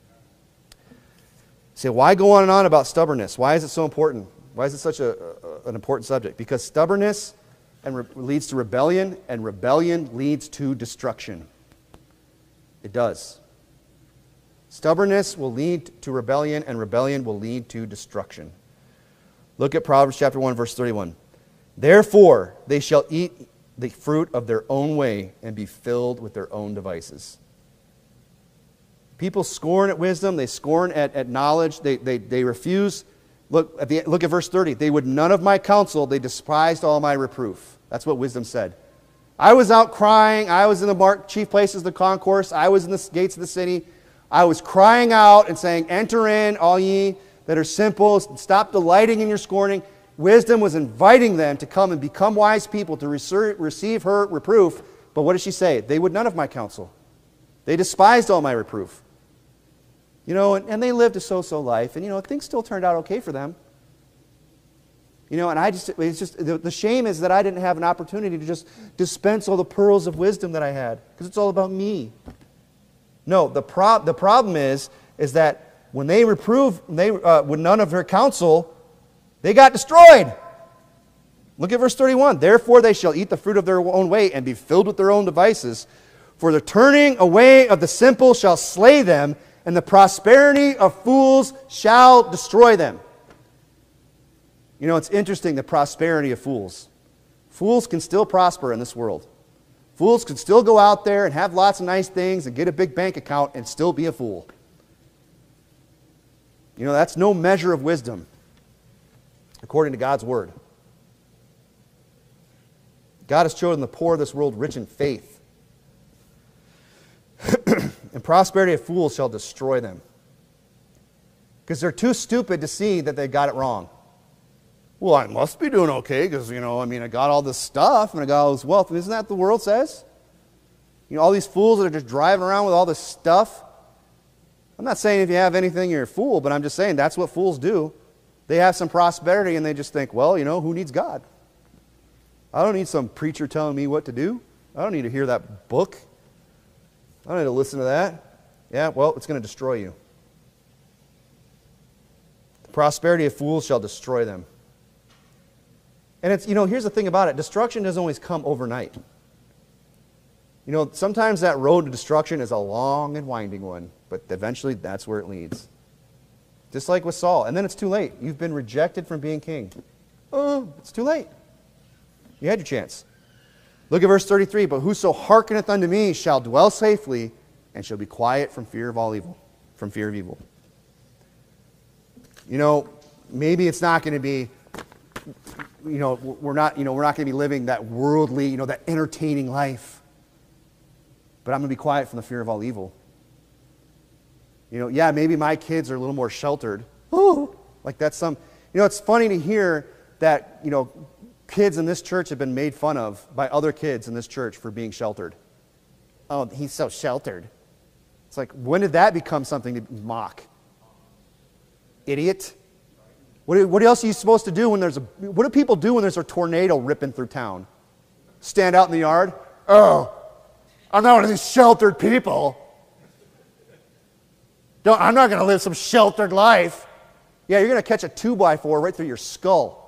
Say, why go on and on about stubbornness? Why is it so important? Why is it such an important subject? Because stubbornness leads to rebellion, and rebellion leads to destruction. It does. Stubbornness will lead to rebellion, and rebellion will lead to destruction. Look at Proverbs chapter 1, verse 31. Therefore they shall eat the fruit of their own way and be filled with their own devices. People scorn at wisdom. They scorn at knowledge. They refuse. Look at verse 30. They would none of my counsel. They despised all my reproof. That's what wisdom said. I was out crying. I was in the chief places of the concourse. I was in the gates of the city. I was crying out and saying, enter in, all ye that are simple. Stop delighting in your scorning. Wisdom was inviting them to come and become wise people, to receive her reproof. But what did she say? They would none of my counsel. They despised all my reproof. You know, and they lived a so-so life, and, you know, things still turned out okay for them. You know, and it's just, the shame is that I didn't have an opportunity to just dispense all the pearls of wisdom that I had, because it's all about me. No, the problem is that when they reproved, with none of her counsel, they got destroyed. Look at verse 31. Therefore they shall eat the fruit of their own way and be filled with their own devices. For the turning away of the simple shall slay them, and the prosperity of fools shall destroy them. You know, it's interesting, the prosperity of fools. Fools can still prosper in this world. Fools can still go out there and have lots of nice things and get a big bank account and still be a fool. You know, that's no measure of wisdom, according to God's word. God has chosen the poor of this world rich in faith. And prosperity of fools shall destroy them. Because they're too stupid to see that they got it wrong. Well, I must be doing okay because, you know, I mean, I got all this stuff and I got all this wealth. Isn't that what the world says? You know, all these fools that are just driving around with all this stuff. I'm not saying if you have anything you're a fool, but I'm just saying that's what fools do. They have some prosperity and they just think, well, you know, who needs God? I don't need some preacher telling me what to do. I don't need to hear that book. I don't need to listen to that. Yeah, well, it's going to destroy you. The prosperity of fools shall destroy them. And it's, here's the thing about it. Destruction doesn't always come overnight. Sometimes that road to destruction is a long and winding one, but eventually that's where it leads. Just like with Saul. And then it's too late. You've been rejected from being king. Oh, it's too late. You had your chance. Look at verse 33. But whoso hearkeneth unto me shall dwell safely and shall be quiet from fear of all evil. From fear of evil. Maybe it's not going to be, we're not going to be living that worldly, that entertaining life. But I'm going to be quiet from the fear of all evil. Maybe my kids are a little more sheltered. Oh, like that's some, it's funny to hear that, kids in this church have been made fun of by other kids in this church for being sheltered. Oh, he's so sheltered. It's like, when did that become something to mock? Idiot. What else are you supposed to do when what do people do when there's a tornado ripping through town? Stand out in the yard? Oh, I'm not one of these sheltered people. I'm not going to live some sheltered life. Yeah, you're going to catch a 2x4 right through your skull.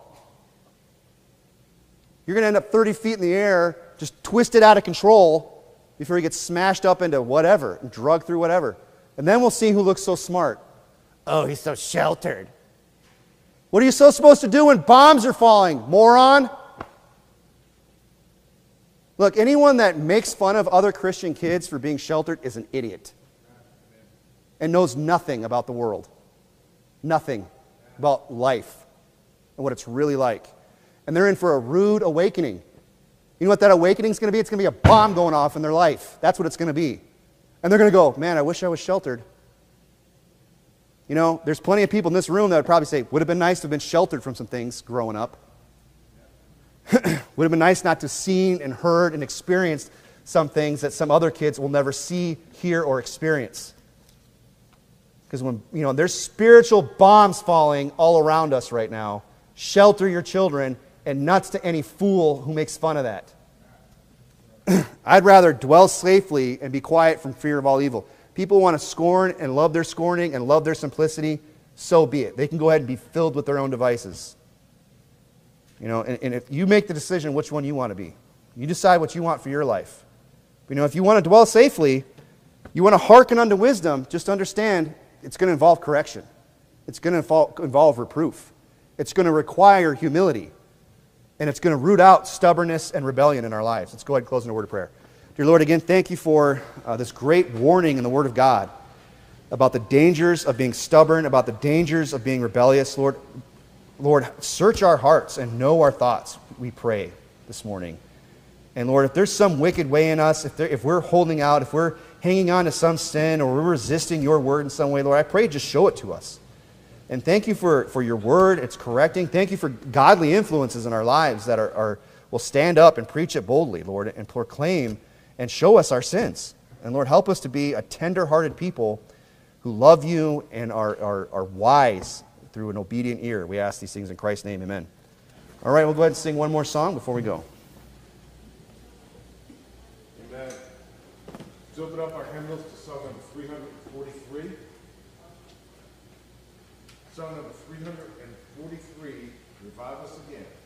You're going to end up 30 feet in the air, just twisted out of control before you get smashed up into whatever, and drugged through whatever. And then we'll see who looks so smart. Oh, he's so sheltered. What are you so supposed to do when bombs are falling, moron? Look, anyone that makes fun of other Christian kids for being sheltered is an idiot and knows nothing about the world, nothing about life and what it's really like. And they're in for a rude awakening. You know what that awakening is going to be? It's going to be a bomb going off in their life. That's what it's going to be. And they're going to go, man, I wish I was sheltered. There's plenty of people in this room that would probably say, would have been nice to have been sheltered from some things growing up. Would have been nice not to have seen and heard and experienced some things that some other kids will never see, hear, or experience. Because when, there's spiritual bombs falling all around us right now, shelter your children, and nuts to any fool who makes fun of that. I'd rather dwell safely and be quiet from fear of all evil. People want to scorn and love their scorning and love their simplicity, so be it. They can go ahead and be filled with their own devices. And if you make the decision which one you want to be, you decide what you want for your life. If you want to dwell safely, you want to hearken unto wisdom, just understand it's going to involve correction. It's going to involve reproof. It's going to require humility. And it's going to root out stubbornness and rebellion in our lives. Let's go ahead and close in a word of prayer. Dear Lord, again, thank you for this great warning in the Word of God about the dangers of being stubborn, about the dangers of being rebellious. Lord, search our hearts and know our thoughts, we pray this morning. And Lord, if there's some wicked way in us, if we're holding out, if we're hanging on to some sin, or we're resisting your word in some way, Lord, I pray just show it to us. And thank you for your word. It's correcting. Thank you for godly influences in our lives that will stand up and preach it boldly, Lord, and proclaim and show us our sins. And Lord, help us to be a tender-hearted people who love you and are wise through an obedient ear. We ask these things in Christ's name, amen. All right, we'll go ahead and sing one more song before we go. Amen. Let's open up our hymnals to Song number 343. Song number 343, Revive Us Again.